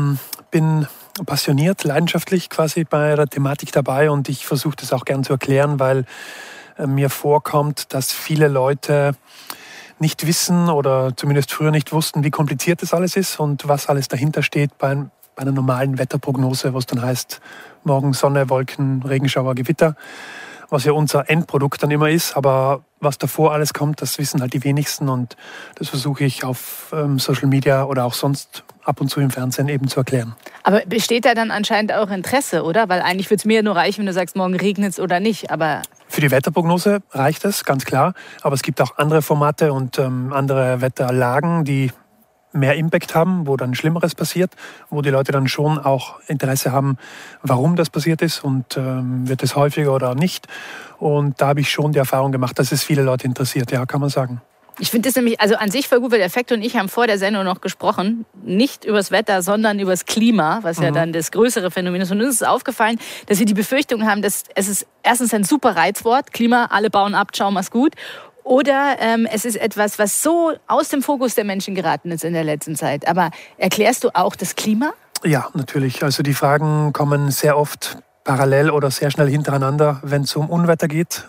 J: bin passioniert, leidenschaftlich quasi bei der Thematik dabei und ich versuche das auch gern zu erklären, weil mir vorkommt, dass viele Leute nicht wissen oder zumindest früher nicht wussten, wie kompliziert das alles ist und was alles dahinter steht bei einer normalen Wetterprognose, was dann heißt, morgen Sonne, Wolken, Regenschauer, Gewitter, was ja unser Endprodukt dann immer ist. Aber was davor alles kommt, das wissen halt die wenigsten und das versuche ich auf Social Media oder auch sonst ab und zu im Fernsehen eben zu erklären.
H: Aber besteht da dann anscheinend auch Interesse, oder? Weil eigentlich würde es mir nur reichen, wenn du sagst, morgen regnet es oder nicht. Aber
J: für die Wetterprognose reicht es, ganz klar. Aber es gibt auch andere Formate und andere Wetterlagen, die mehr Impact haben, wo dann Schlimmeres passiert, wo die Leute dann schon auch Interesse haben, warum das passiert ist und wird es häufiger oder nicht. Und da habe ich schon die Erfahrung gemacht, dass es viele Leute interessiert, ja, kann man sagen.
H: Ich finde das nämlich, also an sich voll gut, weil der Fact und ich haben vor der Sendung noch gesprochen, nicht übers Wetter, sondern übers Klima, was ja dann das größere Phänomen ist. Und uns ist aufgefallen, dass wir die Befürchtung haben, dass es ist erstens ein super Reizwort, Klima, alle bauen ab, ciao, mach's gut. Oder es ist etwas, was so aus dem Fokus der Menschen geraten ist in der letzten Zeit. Aber erklärst du auch das Klima?
J: Ja, natürlich. Also die Fragen kommen sehr oft parallel oder sehr schnell hintereinander, wenn es um Unwetter geht.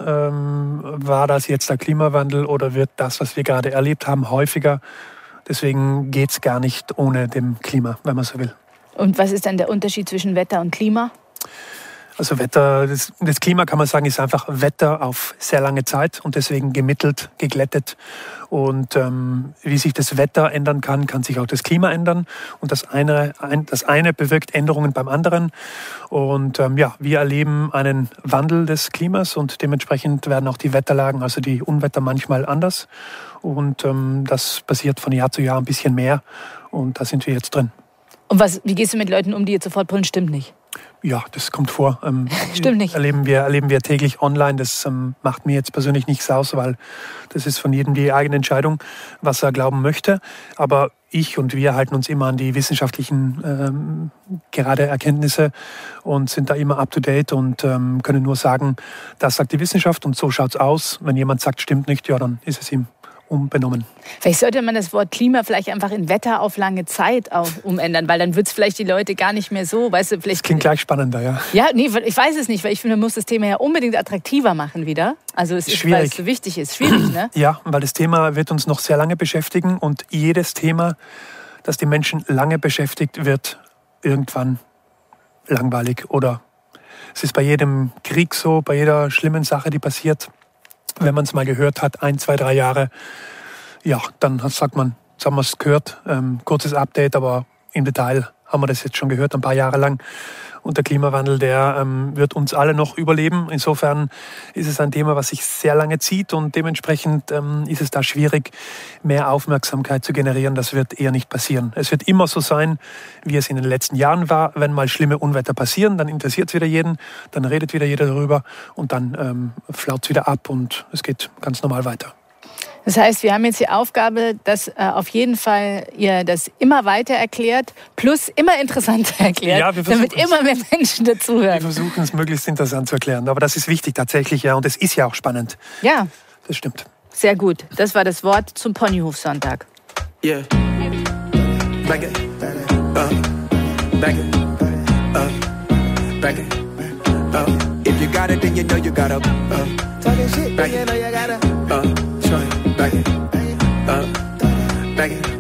J: War das jetzt der Klimawandel oder wird das, was wir gerade erlebt haben, häufiger? Deswegen geht es gar nicht ohne dem Klima, wenn man so will.
H: Und was ist dann der Unterschied zwischen Wetter und Klima?
J: Also Wetter, das Klima kann man sagen, ist einfach Wetter auf sehr lange Zeit und deswegen gemittelt, geglättet. Und wie sich das Wetter ändern kann, kann sich auch das Klima ändern. Und das eine bewirkt Änderungen beim anderen. Und wir erleben einen Wandel des Klimas und dementsprechend werden auch die Wetterlagen, also die Unwetter manchmal anders. Und das passiert von Jahr zu Jahr ein bisschen mehr und da sind wir jetzt drin.
H: Und wie gehst du mit Leuten um, die jetzt sofort brüllen, stimmt nicht?
J: Ja, das kommt vor.
H: Stimmt nicht.
J: Erleben wir täglich online. Das macht mir jetzt persönlich nichts aus, weil das ist von jedem die eigene Entscheidung, was er glauben möchte. Aber ich und wir halten uns immer an die wissenschaftlichen gerade Erkenntnisse und sind da immer up to date und können nur sagen, das sagt die Wissenschaft und so schaut's aus. Wenn jemand sagt, stimmt nicht, ja, dann ist es ihm unbenommen.
H: Vielleicht sollte man das Wort Klima vielleicht einfach in Wetter auf lange Zeit umändern, weil dann wird es vielleicht die Leute gar nicht mehr so, weißt du, vielleicht...
J: Das klingt gleich spannender, ja.
H: Ja, nee, ich weiß es nicht, weil ich finde, man muss das Thema ja unbedingt attraktiver machen wieder. Also es ist, weil es so wichtig ist. Schwierig, ne?
J: Ja, weil das Thema wird uns noch sehr lange beschäftigen und jedes Thema, das die Menschen lange beschäftigt, wird irgendwann langweilig. Oder es ist bei jedem Krieg so, bei jeder schlimmen Sache, die passiert, wenn man es mal gehört hat, 1, 2, 3 Jahre, ja, dann sagt man, jetzt haben wir es gehört, kurzes Update, aber im Detail haben wir das jetzt schon gehört, ein paar Jahre lang. Und der Klimawandel, der wird uns alle noch überleben. Insofern ist es ein Thema, was sich sehr lange zieht und dementsprechend ist es da schwierig, mehr Aufmerksamkeit zu generieren. Das wird eher nicht passieren. Es wird immer so sein, wie es in den letzten Jahren war. Wenn mal schlimme Unwetter passieren, dann interessiert es wieder jeden, dann redet wieder jeder darüber und dann flaut es wieder ab und es geht ganz normal weiter.
H: Das heißt, wir haben jetzt die Aufgabe, dass auf jeden Fall ihr das immer weiter erklärt, plus immer interessanter erklärt, ja, damit immer mehr Menschen dazuhören.
J: Wir versuchen es möglichst interessant zu erklären, aber das ist wichtig tatsächlich, ja, und es ist ja auch spannend.
H: Ja.
J: Das stimmt.
H: Sehr gut. Das war das Wort zum Ponyhof-Sonntag.
N: Yeah. Back it. Back it. Back it. If you got it, then you know you got it. Talking shit, then you know you got it. Back it, back it,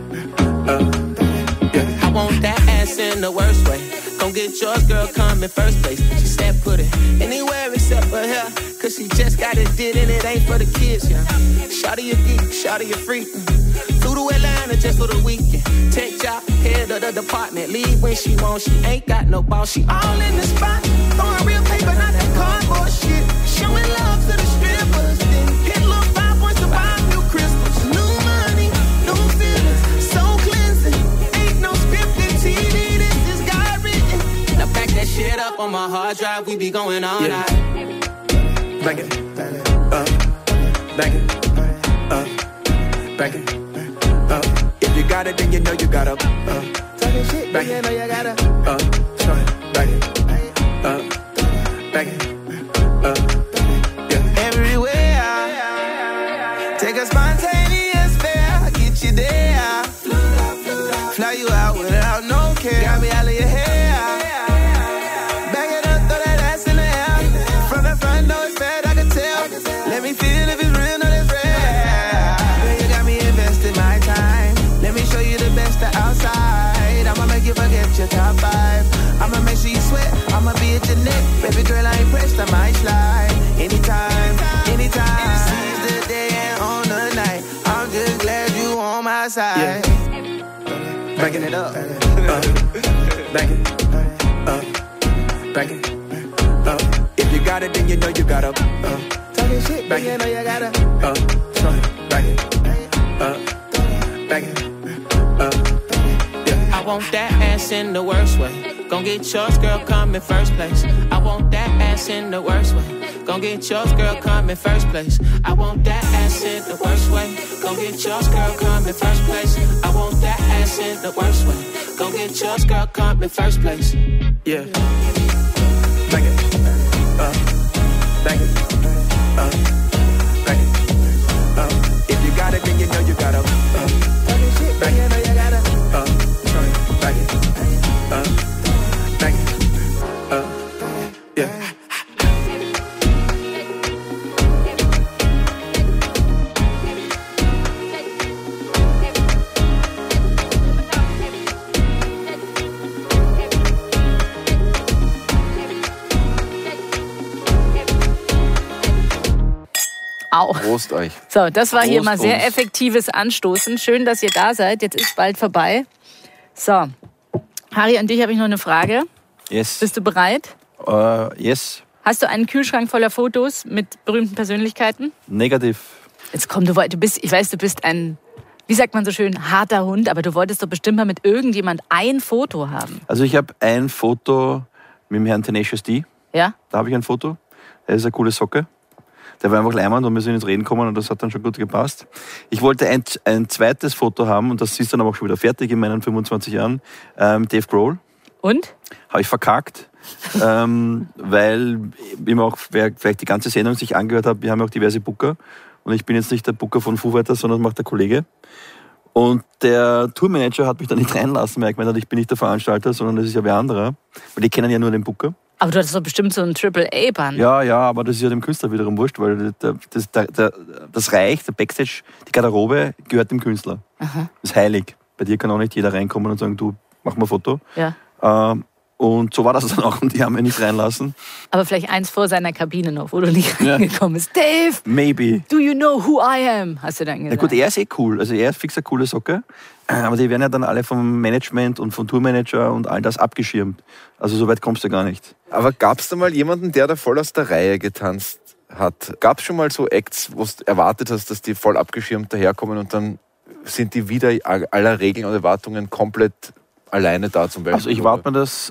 N: yeah. I want that ass in the worst way. Gon' get yours, girl, come in first place. She said put it anywhere except for here, cause she just got it did and it ain't for the kids, yeah. Shawty a geek, shawty a freak. Flew to Atlanta just for the weekend. Take job, head of the department. Leave when she wants, she ain't got no boss. She all in the spot, throwing real paper, not that cardboard shit. Showing love to the strippers, then hit little 5 points to buy new crystals. New money, new feelings, so cleansing. Ain't no scripted TV, this is God written. Now back that shit up on my hard drive, we be going all night. Back it, back it, back it, back it. If you got it, then you know you got it. Talking shit, back it, know you got it. Back it, back it, yeah. Everywhere, take a spontaneous fare, get you there. Fly you out without no care. Got me out of your hair. Back it up, throw that ass in the air. From the front, know it's bad, I can tell. Let me feel if it's real, not it's rare. Girl, you got me invested my time. Let me show you the best of outside. I'ma make you forget your top 5. I'ma make sure you sweat, I'ma be at your neck. Baby girl, I ain't pressed, I might slide. Anytime, anytime. Seize the day and on the night. I'm just glad you on my side. Yeah. Backing it up. Back it. Back it. If you got it, then you know you got it. Talking shit, back it. You know you got it. Back it. Back it. Yeah. I want that ass in the worst way. Gon' get yours, girl, come in first place. I want that ass in the worst way. Gon' get yours, girl, come in first place. I want that ass in the worst way. Gon' get yours, girl, come in first place. I want that ass in the worst way. Gon' get yours, girl, come in first place. Yeah. Back it. Back it. Back it. If you got it, then you know you got it. Back it. Back it. Back it. Yeah.
H: Au.
I: Prost euch.
H: So, das war
I: Prost
H: hier mal sehr
I: uns.
H: effektives Anstoßen. Schön, dass ihr da seid. Jetzt ist bald vorbei. So, Harry, an dich habe ich noch eine Frage.
I: Yes.
H: Bist du bereit?
I: Yes.
H: Hast du einen Kühlschrank voller Fotos mit berühmten Persönlichkeiten?
I: Negativ.
H: Jetzt komm, du bist, ich weiß, du bist ein, wie sagt man so schön, harter Hund, aber du wolltest doch bestimmt mal mit irgendjemand ein Foto haben.
I: Also ich habe ein Foto mit dem Herrn Tenacious D.
H: Ja?
I: Da habe ich ein Foto. Er ist eine coole Socke. Der war einfach leimend und wir sind ins Reden gekommen und das hat dann schon gut gepasst. Ich wollte ein zweites Foto haben und das ist dann aber auch schon wieder fertig in meinen 25 Jahren. Dave Grohl.
H: Und?
I: Habe ich verkackt, weil wie man auch vielleicht die ganze Sendung sich angehört hat, wir haben ja auch diverse Booker und ich bin jetzt nicht der Booker von Foo Fighters, sondern das macht der Kollege. Und der Tourmanager hat mich da nicht reinlassen, weil ich gemeint hat, ich bin nicht der Veranstalter, sondern das ist ja wer anderer, weil die kennen ja nur den Booker.
H: Aber du hattest doch bestimmt so einen AAA-Band.
I: Ja, aber das ist ja dem Künstler wiederum wurscht, weil das Reich, der Backstage, die Garderobe gehört dem Künstler. Aha. Das ist heilig. Bei dir kann auch nicht jeder reinkommen und sagen, du, mach mal ein Foto.
H: Ja.
I: Und so war das dann auch und die haben mich nicht reinlassen.
H: Aber vielleicht eins vor seiner Kabine noch, wo du nicht reingekommen bist. Dave!
I: Maybe.
H: Do you know who I am? Hast du dann gesagt.
I: Na gut, er ist cool. Also er ist fix eine coole Socke. Aber die werden ja dann alle vom Management und vom Tourmanager und all das abgeschirmt. Also so weit kommst du gar nicht.
G: Aber gab es da mal jemanden, der da voll aus der Reihe getanzt hat? Gab es schon mal so Acts, wo du erwartet hast, dass die voll abgeschirmt daherkommen und dann sind die wieder aller Regeln und Erwartungen komplett alleine da zum Beispiel?
I: Also ich erwarte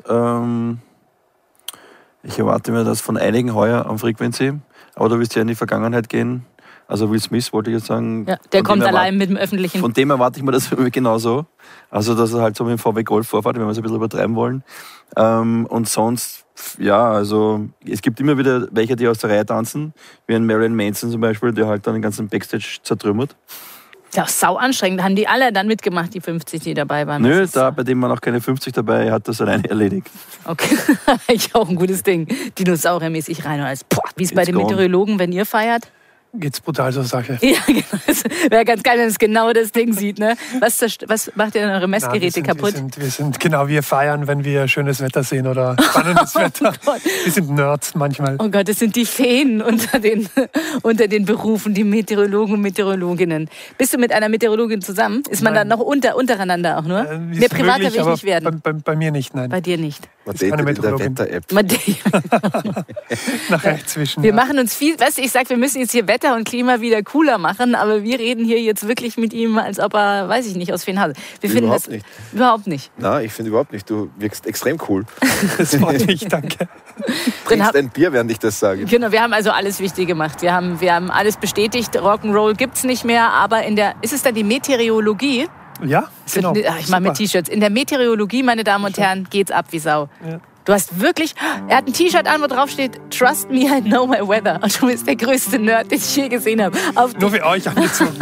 I: mir das von einigen heuer am Frequency, aber du willst ja in die Vergangenheit gehen. Also Will Smith wollte ich jetzt sagen.
H: Ja, der kommt allein mit dem öffentlichen.
I: Von dem erwarte ich mir das genauso. Also dass er halt so mit dem VW Golf vorfährt, wenn wir es ein bisschen übertreiben wollen. Und sonst, ja, also es gibt immer wieder welche, die aus der Reihe tanzen, wie ein Marilyn Manson zum Beispiel, der halt dann den ganzen Backstage zertrümmert.
H: Ja, sau anstrengend. Haben die alle dann mitgemacht, die 50, die dabei waren?
I: Nö, bei dem waren auch keine 50 dabei, er hat das alleine erledigt.
H: Okay, ich auch ein gutes Ding. Dinosauriermäßig rein und alles. Wie ist bei den Meteorologen, wenn ihr feiert?
J: Geht's brutal zur Sache.
H: Ja, genau. Das wäre ganz geil, wenn es genau das Ding sieht. Ne? Was macht ihr denn eure Messgeräte kaputt?
J: Wir feiern, wenn wir schönes Wetter sehen oder spannendes Wetter. Wir sind Nerds manchmal.
H: Oh Gott, das sind die Feen unter den Berufen, die Meteorologen und Meteorologinnen. Bist du mit einer Meteorologin zusammen? Ist man dann noch untereinander auch nur? Mehr privater will ich nicht werden.
J: Bei mir nicht, nein.
H: Bei dir nicht.
G: Man datet in der Wetter-App.
J: Nachher zwischen.
H: Wir machen uns viel, weißt du, ich sag, wir müssen jetzt hier Wetter und Klima wieder cooler machen, aber wir reden hier jetzt wirklich mit ihm, als ob er, weiß ich nicht, aus Feenhase. Wir finden
G: überhaupt
H: das
G: nicht.
H: Überhaupt nicht.
G: Nein, ich finde überhaupt nicht. Du wirkst extrem cool.
J: Das freut mich, danke.
G: Trinkst ein Bier, während ich das sage.
H: Genau, wir haben also alles wichtig gemacht. Wir haben alles bestätigt. Rock'n'Roll gibt's nicht mehr, aber ist es dann die Meteorologie?
J: Ja, genau.
H: Ich mache mit T-Shirts. In der Meteorologie, meine Damen und Herren, geht's ab wie Sau. Ja. Du hast wirklich, er hat ein T-Shirt an, wo drauf steht, Trust me, I know my weather. Und du bist der größte Nerd, den ich je gesehen habe.
J: Nur für euch angezogen.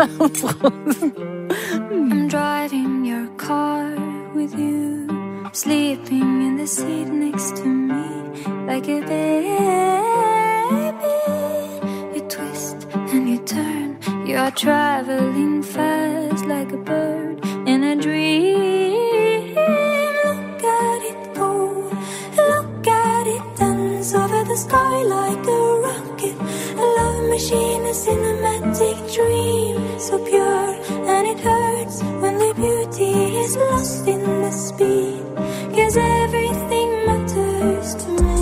O: I'm driving your car with you, sleeping in the seat next to me, like a baby. You twist and you turn, you are traveling fast like a bird in a dream. Look at it go, look at it dance over the sky like a rocket. A love machine, a cinematic dream, so pure and it hurts when the beauty is lost in the speed, 'cause everything matters to me.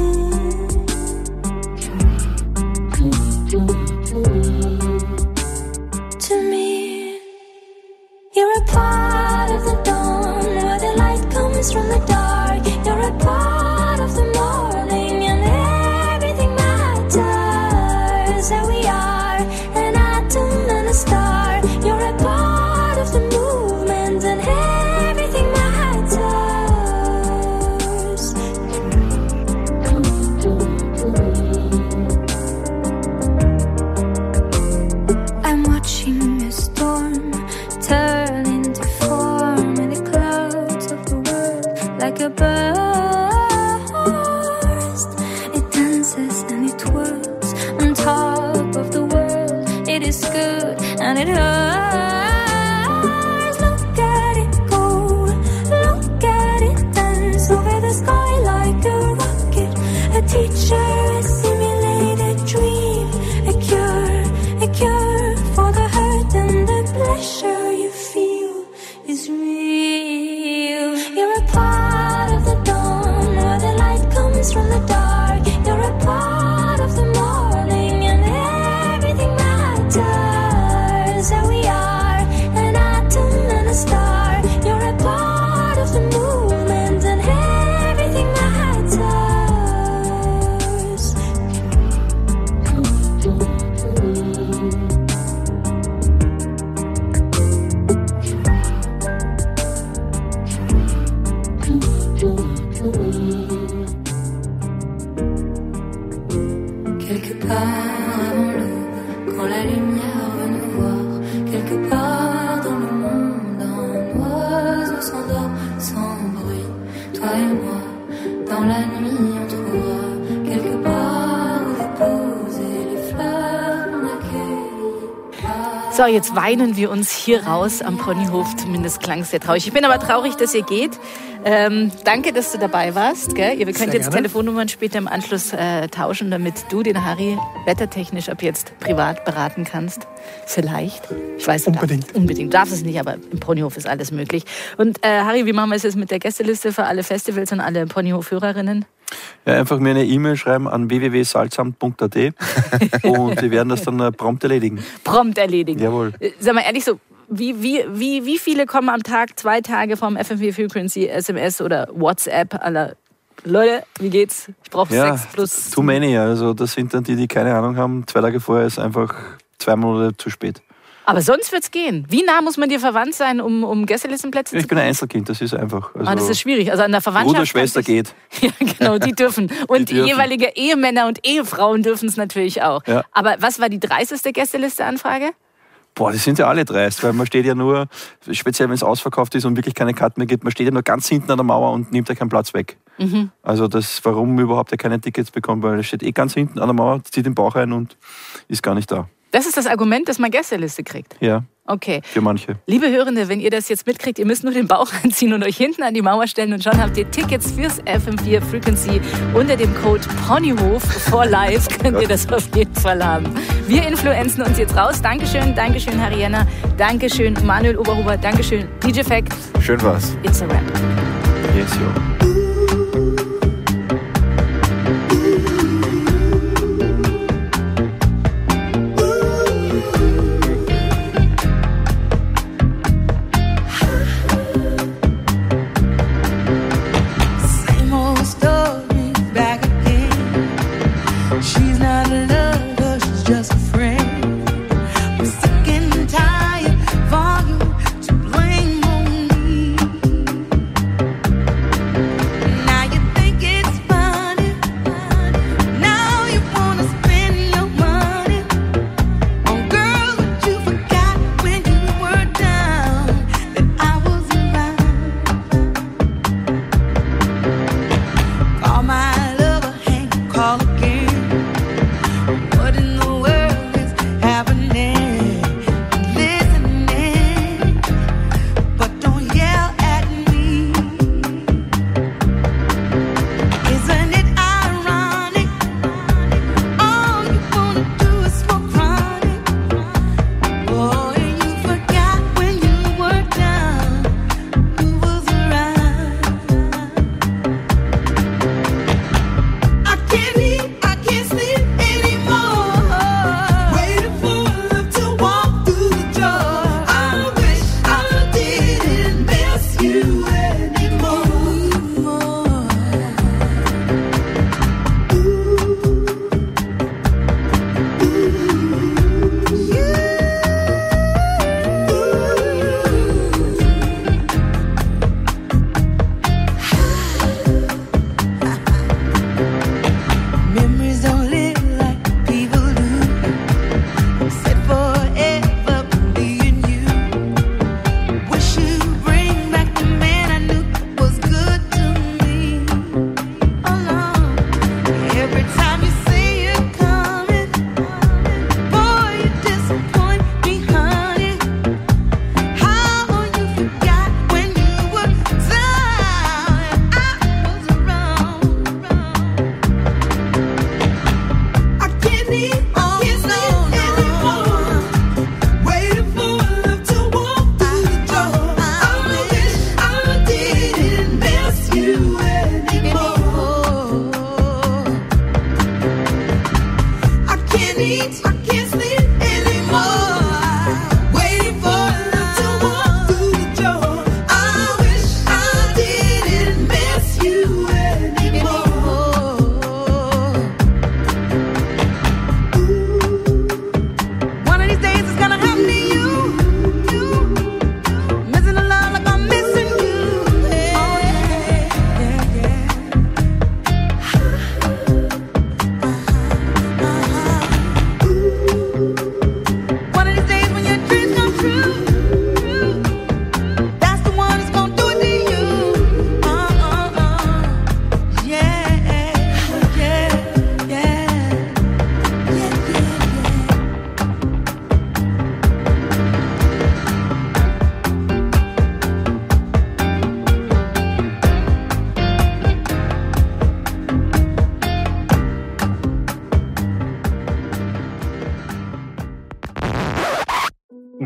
O: To me, you're a part of the dawn where the light comes from the dark. You're a part of the morning and everything matters. How we are, an atom and a star. You're a part of the movement and everything matters. I'm watching a storm turn into form in the clouds of the world like a burst. It dances and it twirls on top of the world. It is good and it hurts. Look at it go, look at it dance over the sky like a rocket. A teacher, a simulated dream, a cure for the hurt and the pleasure you feel is real. You're a part of the dawn where the light comes from the dark. You're a part of the morning and everything matters. How we are, an atom and a star. You're a part of the movement and everything matters. toi et moi. Dans la nuit, on trouvera quelque part où déposer les fleurs qu'on a cueillies.
H: So, jetzt weinen wir uns hier raus am Ponyhof. Zumindest klang es sehr traurig. Ich bin aber traurig, dass ihr geht. Danke, dass du dabei warst. Gell? Ihr könnt jetzt Telefonnummern später im Anschluss tauschen, damit du den Harry wettertechnisch ab jetzt privat beraten kannst. Vielleicht. Ich weiß, unbedingt. Darfst es nicht, aber im Ponyhof ist alles möglich. Und Harry, wie machen wir es jetzt mit der Gästeliste für alle Festivals und alle Ponyhof-Hörerinnen?
I: Ja, einfach mir eine E-Mail schreiben an www.salzamt.at und wir werden das dann prompt erledigen.
H: Prompt erledigen.
I: Jawohl.
H: Sag mal ehrlich so, wie viele kommen am Tag 2 Tage vom FM4 Frequency SMS oder WhatsApp aller Leute, wie geht's? Ich brauche 6 plus.
I: Too many, also das sind dann die keine Ahnung haben. 2 Tage vorher ist einfach 2 Monate zu spät.
H: Aber sonst wird's gehen. Wie nah muss man dir verwandt sein, um Gästelistenplätze zu bekommen?
I: Ich bin ein Einzelkind, das ist einfach. Also
H: das ist schwierig. Also an der Verwandtschaft.
I: Bruder, Schwester geht.
H: Ja, genau, die dürfen. Und die jeweilige Ehemänner und Ehefrauen dürfen es natürlich auch. Ja. Aber was war die dreisteste Gästeliste-Anfrage?
I: Boah, die sind ja alle dreist, weil man steht ja nur, speziell wenn es ausverkauft ist und wirklich keine Karten mehr gibt, man steht ja nur ganz hinten an der Mauer und nimmt ja keinen Platz weg. Mhm. Also warum überhaupt ja keine Tickets bekommt, weil er steht ganz hinten an der Mauer, zieht den Bauch ein und ist gar nicht da.
H: Das ist das Argument, dass man Gästeliste kriegt?
I: Ja.
H: Okay.
I: Für manche.
H: Liebe Hörende, wenn ihr das jetzt mitkriegt, ihr müsst nur den Bauch anziehen und euch hinten an die Mauer stellen und schon habt ihr Tickets fürs FM4 Frequency. Unter dem Code Ponyhof for Life könnt ihr das auf jeden Fall haben. Wir influenzen uns jetzt raus. Dankeschön, Harry Jenner. Dankeschön, Manuel Oberhuber. Dankeschön, DJ Fact.
I: Schön war's.
H: It's a wrap.
I: Yes, yo.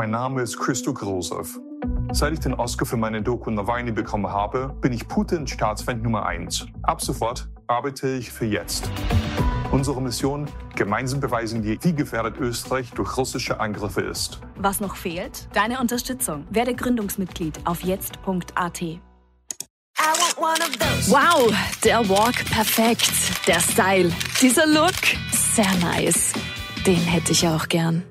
P: mein Name ist Christo Grozow. Seit ich den Oscar für meine Doku Nawalny bekommen habe, bin ich Putins Staatsfeind Nummer 1. Ab sofort arbeite ich für Jetzt. Unsere Mission: gemeinsam beweisen wir, wie gefährdet Österreich durch russische Angriffe ist.
Q: Was noch fehlt? Deine Unterstützung. Werde Gründungsmitglied auf jetzt.at.
B: Wow, der Walk perfekt. Der Style, dieser Look, sehr nice. Den hätte ich auch gern.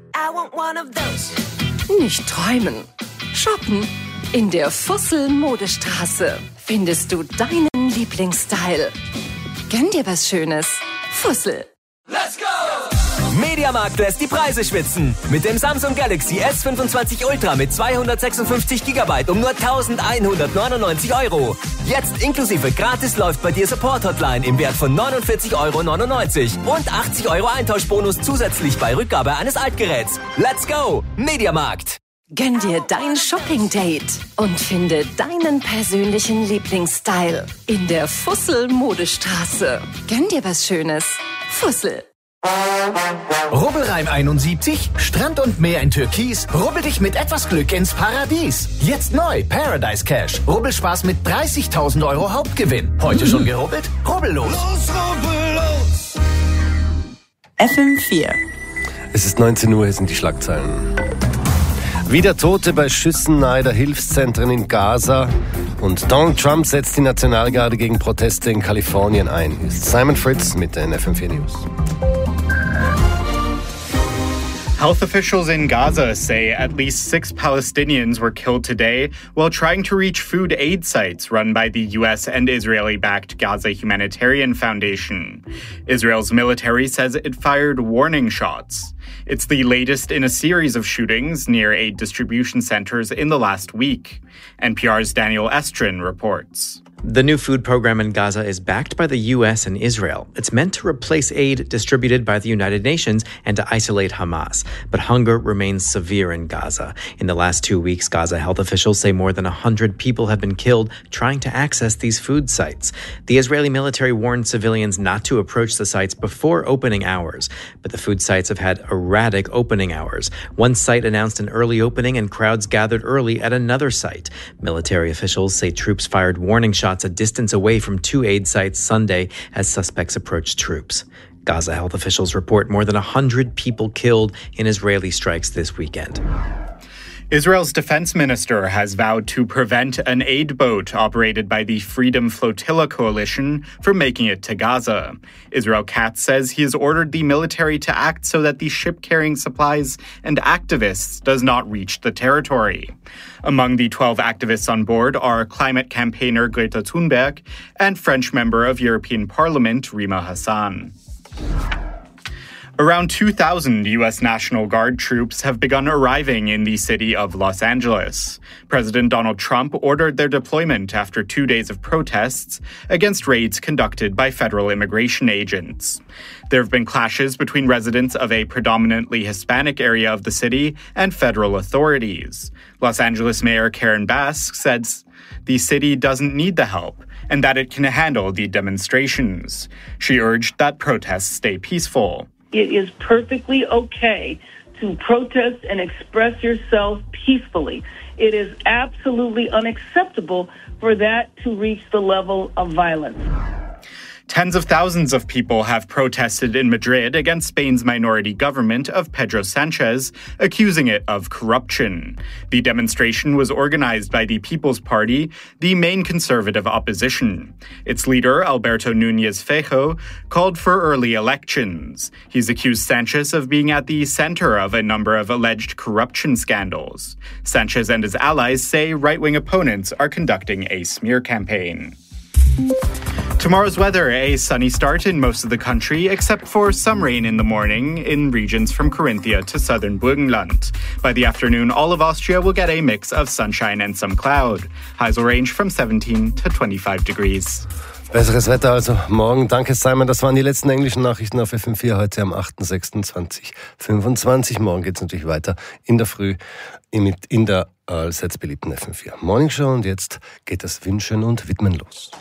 B: Nicht träumen, shoppen. In der Fussel-Modestraße findest du deinen Lieblingsstyle. Gönn dir was Schönes. Fussel.
R: Let's go! Mediamarkt lässt die Preise schwitzen. Mit dem Samsung Galaxy S25 Ultra mit 256 GB um nur 1.199 €. Jetzt inklusive gratis läuft bei dir Support-Hotline im Wert von 49,99 € und 80 € Eintauschbonus zusätzlich bei Rückgabe eines Altgeräts. Let's go! Mediamarkt.
B: Gönn dir dein Shopping-Date und finde deinen persönlichen Lieblingsstyle in der Fussel-Modestraße. Gönn dir was Schönes. Fussel.
S: Rubbelreim 71, Strand und Meer in Türkis, rubbel dich mit etwas Glück ins Paradies. Jetzt neu, Paradise Cash. Rubbelspaß mit 30.000 € Hauptgewinn. Heute schon gerubbelt? Rubbellos. Los, rubbellos.
B: FM4.
C: Es ist 19 Uhr, hier sind die Schlagzeilen. Wieder Tote bei Schüssen nahe der Hilfszentren in Gaza. Und Donald Trump setzt die Nationalgarde gegen Proteste in Kalifornien ein. Hier ist Simon Fritz mit den FM4 News.
D: Health officials in Gaza say at least 6 Palestinians were killed today while trying to reach food aid sites run by the U.S. and Israeli-backed Gaza Humanitarian Foundation. Israel's military says it fired warning shots. It's the latest in a series of shootings near aid distribution centers in the last week. NPR's Daniel Estrin reports.
T: The new food program in Gaza is backed by the U.S. and Israel. It's meant to replace aid distributed by the United Nations and to isolate Hamas. But hunger remains severe in Gaza. In the last 2 weeks, Gaza health officials say more than 100 people have been killed trying to access these food sites. The Israeli military warned civilians not to approach the sites before opening hours. But the food sites have had erratic opening hours. One site announced an early opening and crowds gathered early at another site. Military officials say troops fired warning shots a distance away from 2 aid sites Sunday as suspects approached troops. Gaza health officials report more than 100 people killed in Israeli strikes this weekend.
D: Israel's defense minister has vowed to prevent an aid boat operated by the Freedom Flotilla Coalition from making it to Gaza. Israel Katz says he has ordered the military to act so that the ship carrying supplies and activists does not reach the territory. Among the 12 activists on board are climate campaigner Greta Thunberg and French member of European Parliament Rima Hassan. Around 2,000 U.S. National Guard troops have begun arriving in the city of Los Angeles. President Donald Trump ordered their deployment after 2 days of protests against raids conducted by federal immigration agents. There have been clashes between residents of a predominantly Hispanic area of the city and federal authorities. Los Angeles Mayor Karen Bass says the city doesn't need the help and that it can handle the demonstrations. She urged that protests stay peaceful.
U: It is perfectly okay to protest and express yourself peacefully. It is absolutely unacceptable for that to reach the level of violence.
D: Tens of thousands of people have protested in Madrid against Spain's minority government of Pedro Sanchez, accusing it of corruption. The demonstration was organized by the People's Party, the main conservative opposition. Its leader, Alberto Núñez Feijóo, called for early elections. He's accused Sanchez of being at the center of a number of alleged corruption scandals. Sanchez and his allies say right-wing opponents are conducting a smear campaign. Tomorrow's weather, a sunny start in most of the country, except for some rain in the morning in regions from Carinthia to southern Burgenland. By the afternoon, all of Austria will get a mix of sunshine and some cloud. Highs will range from 17 to 25 degrees.
C: Besseres Wetter also morgen. Danke, Simon. Das waren die letzten englischen Nachrichten auf FM4 heute am 8.6.2025. Morgen geht es natürlich weiter in der Früh in der allseits beliebten FM4 Morning Show. Und jetzt geht das Wünschen und Widmen los.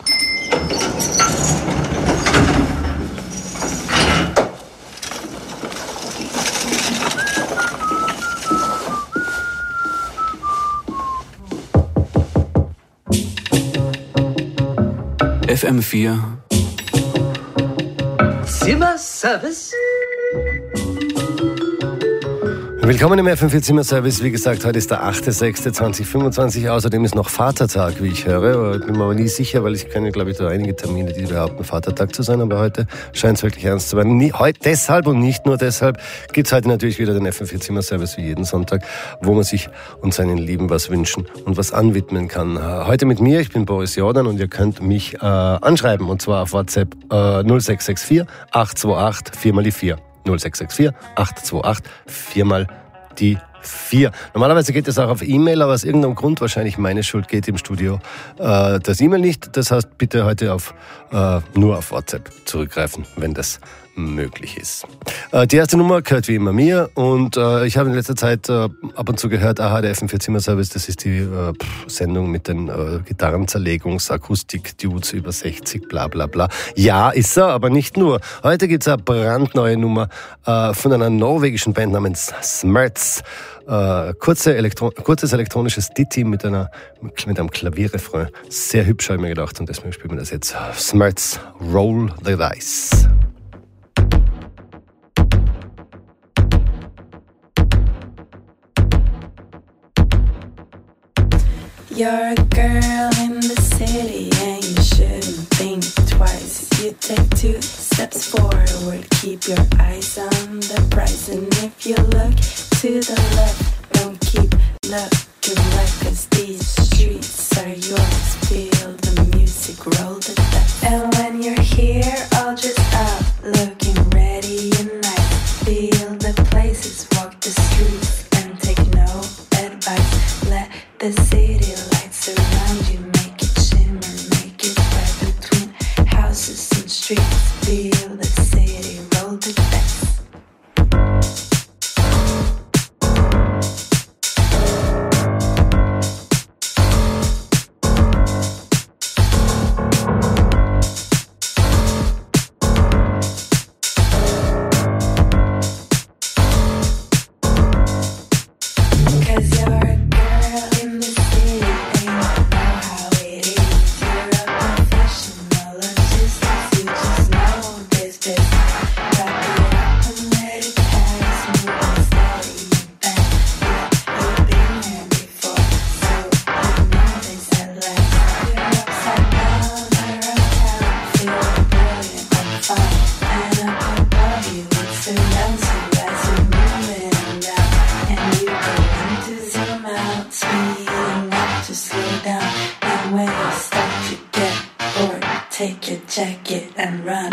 A: FM4.
C: Zimmerservice? Willkommen im FM4 Zimmerservice. Wie gesagt, heute ist der 8.6.2025. Außerdem ist noch Vatertag, wie ich höre. Ich bin mir aber nie sicher, weil ich kenne, glaube ich, da einige Termine, die behaupten, Vatertag zu sein. Aber heute scheint es wirklich ernst zu werden. Heute deshalb und nicht nur deshalb gibt es heute natürlich wieder den FM4 Zimmerservice wie jeden Sonntag, wo man sich und seinen Lieben was wünschen und was anwidmen kann. Heute mit mir, ich bin Boris Jordan und ihr könnt mich anschreiben. Und zwar auf WhatsApp 0664 828 4x4. 0664 828 4x4. Normalerweise geht es auch auf E-Mail, aber aus irgendeinem Grund, wahrscheinlich meine Schuld, geht im Studio das E-Mail nicht. Das heißt, bitte heute nur auf WhatsApp zurückgreifen, wenn das möglich ist. Die erste Nummer gehört wie immer mir und ich habe in letzter Zeit ab und zu gehört, der FM4 Zimmerservice, das ist die Sendung mit den Gitarrenzerlegungs-Akustik-Dudes über 60, bla bla bla. Ja, ist er, aber nicht nur. Heute gibt es eine brandneue Nummer von einer norwegischen Band namens Smerts. Kurzes elektronisches Ditty mit einem Klavierrefrain. Sehr hübsch, habe ich mir gedacht, und deswegen spielen wir das jetzt. Smerts, Roll the Dice.
V: You're a girl in the city and you shouldn't think twice. You take 2 steps forward, keep your eyes on the prize. And if you look to the left, don't keep looking right, 'cause these streets are yours. Feel the music, roll the dice. And when you're here, all dressed up, looking ready and nice. Feel the places, walk the streets and take no advice. Let the city lights around you, make it shimmer, make it bright between houses and streets. Feel the city, roll the dice. Take your jacket and run.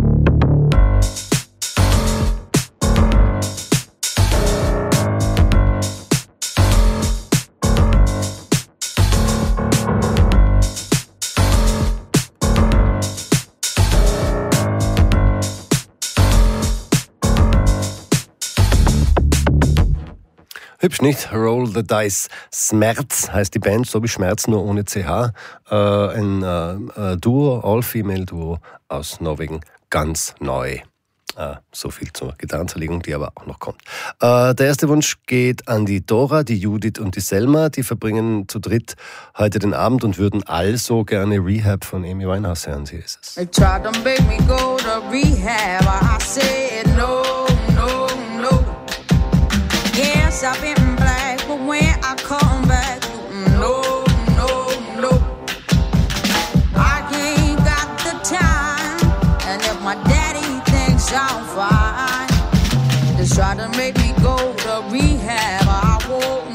C: Hübsch, nicht? Roll the Dice. Smerts heißt die Band, so wie Schmerz, nur ohne CH. Ein Duo, All-Female-Duo aus Norwegen, ganz neu. So viel zur Gitarrenzerlegung, die aber auch noch kommt. Der erste Wunsch geht an die Dora, die Judith und die Selma. Die verbringen zu dritt heute den Abend und würden also gerne Rehab von Amy Winehouse hören. Sie ist es.
W: They tried to make me go to rehab. I said no, no, no. Yes, I've been black, but when I come back, no, no, no. I ain't got the time, and if my daddy thinks I'm fine, they try to make me go to rehab. I won't.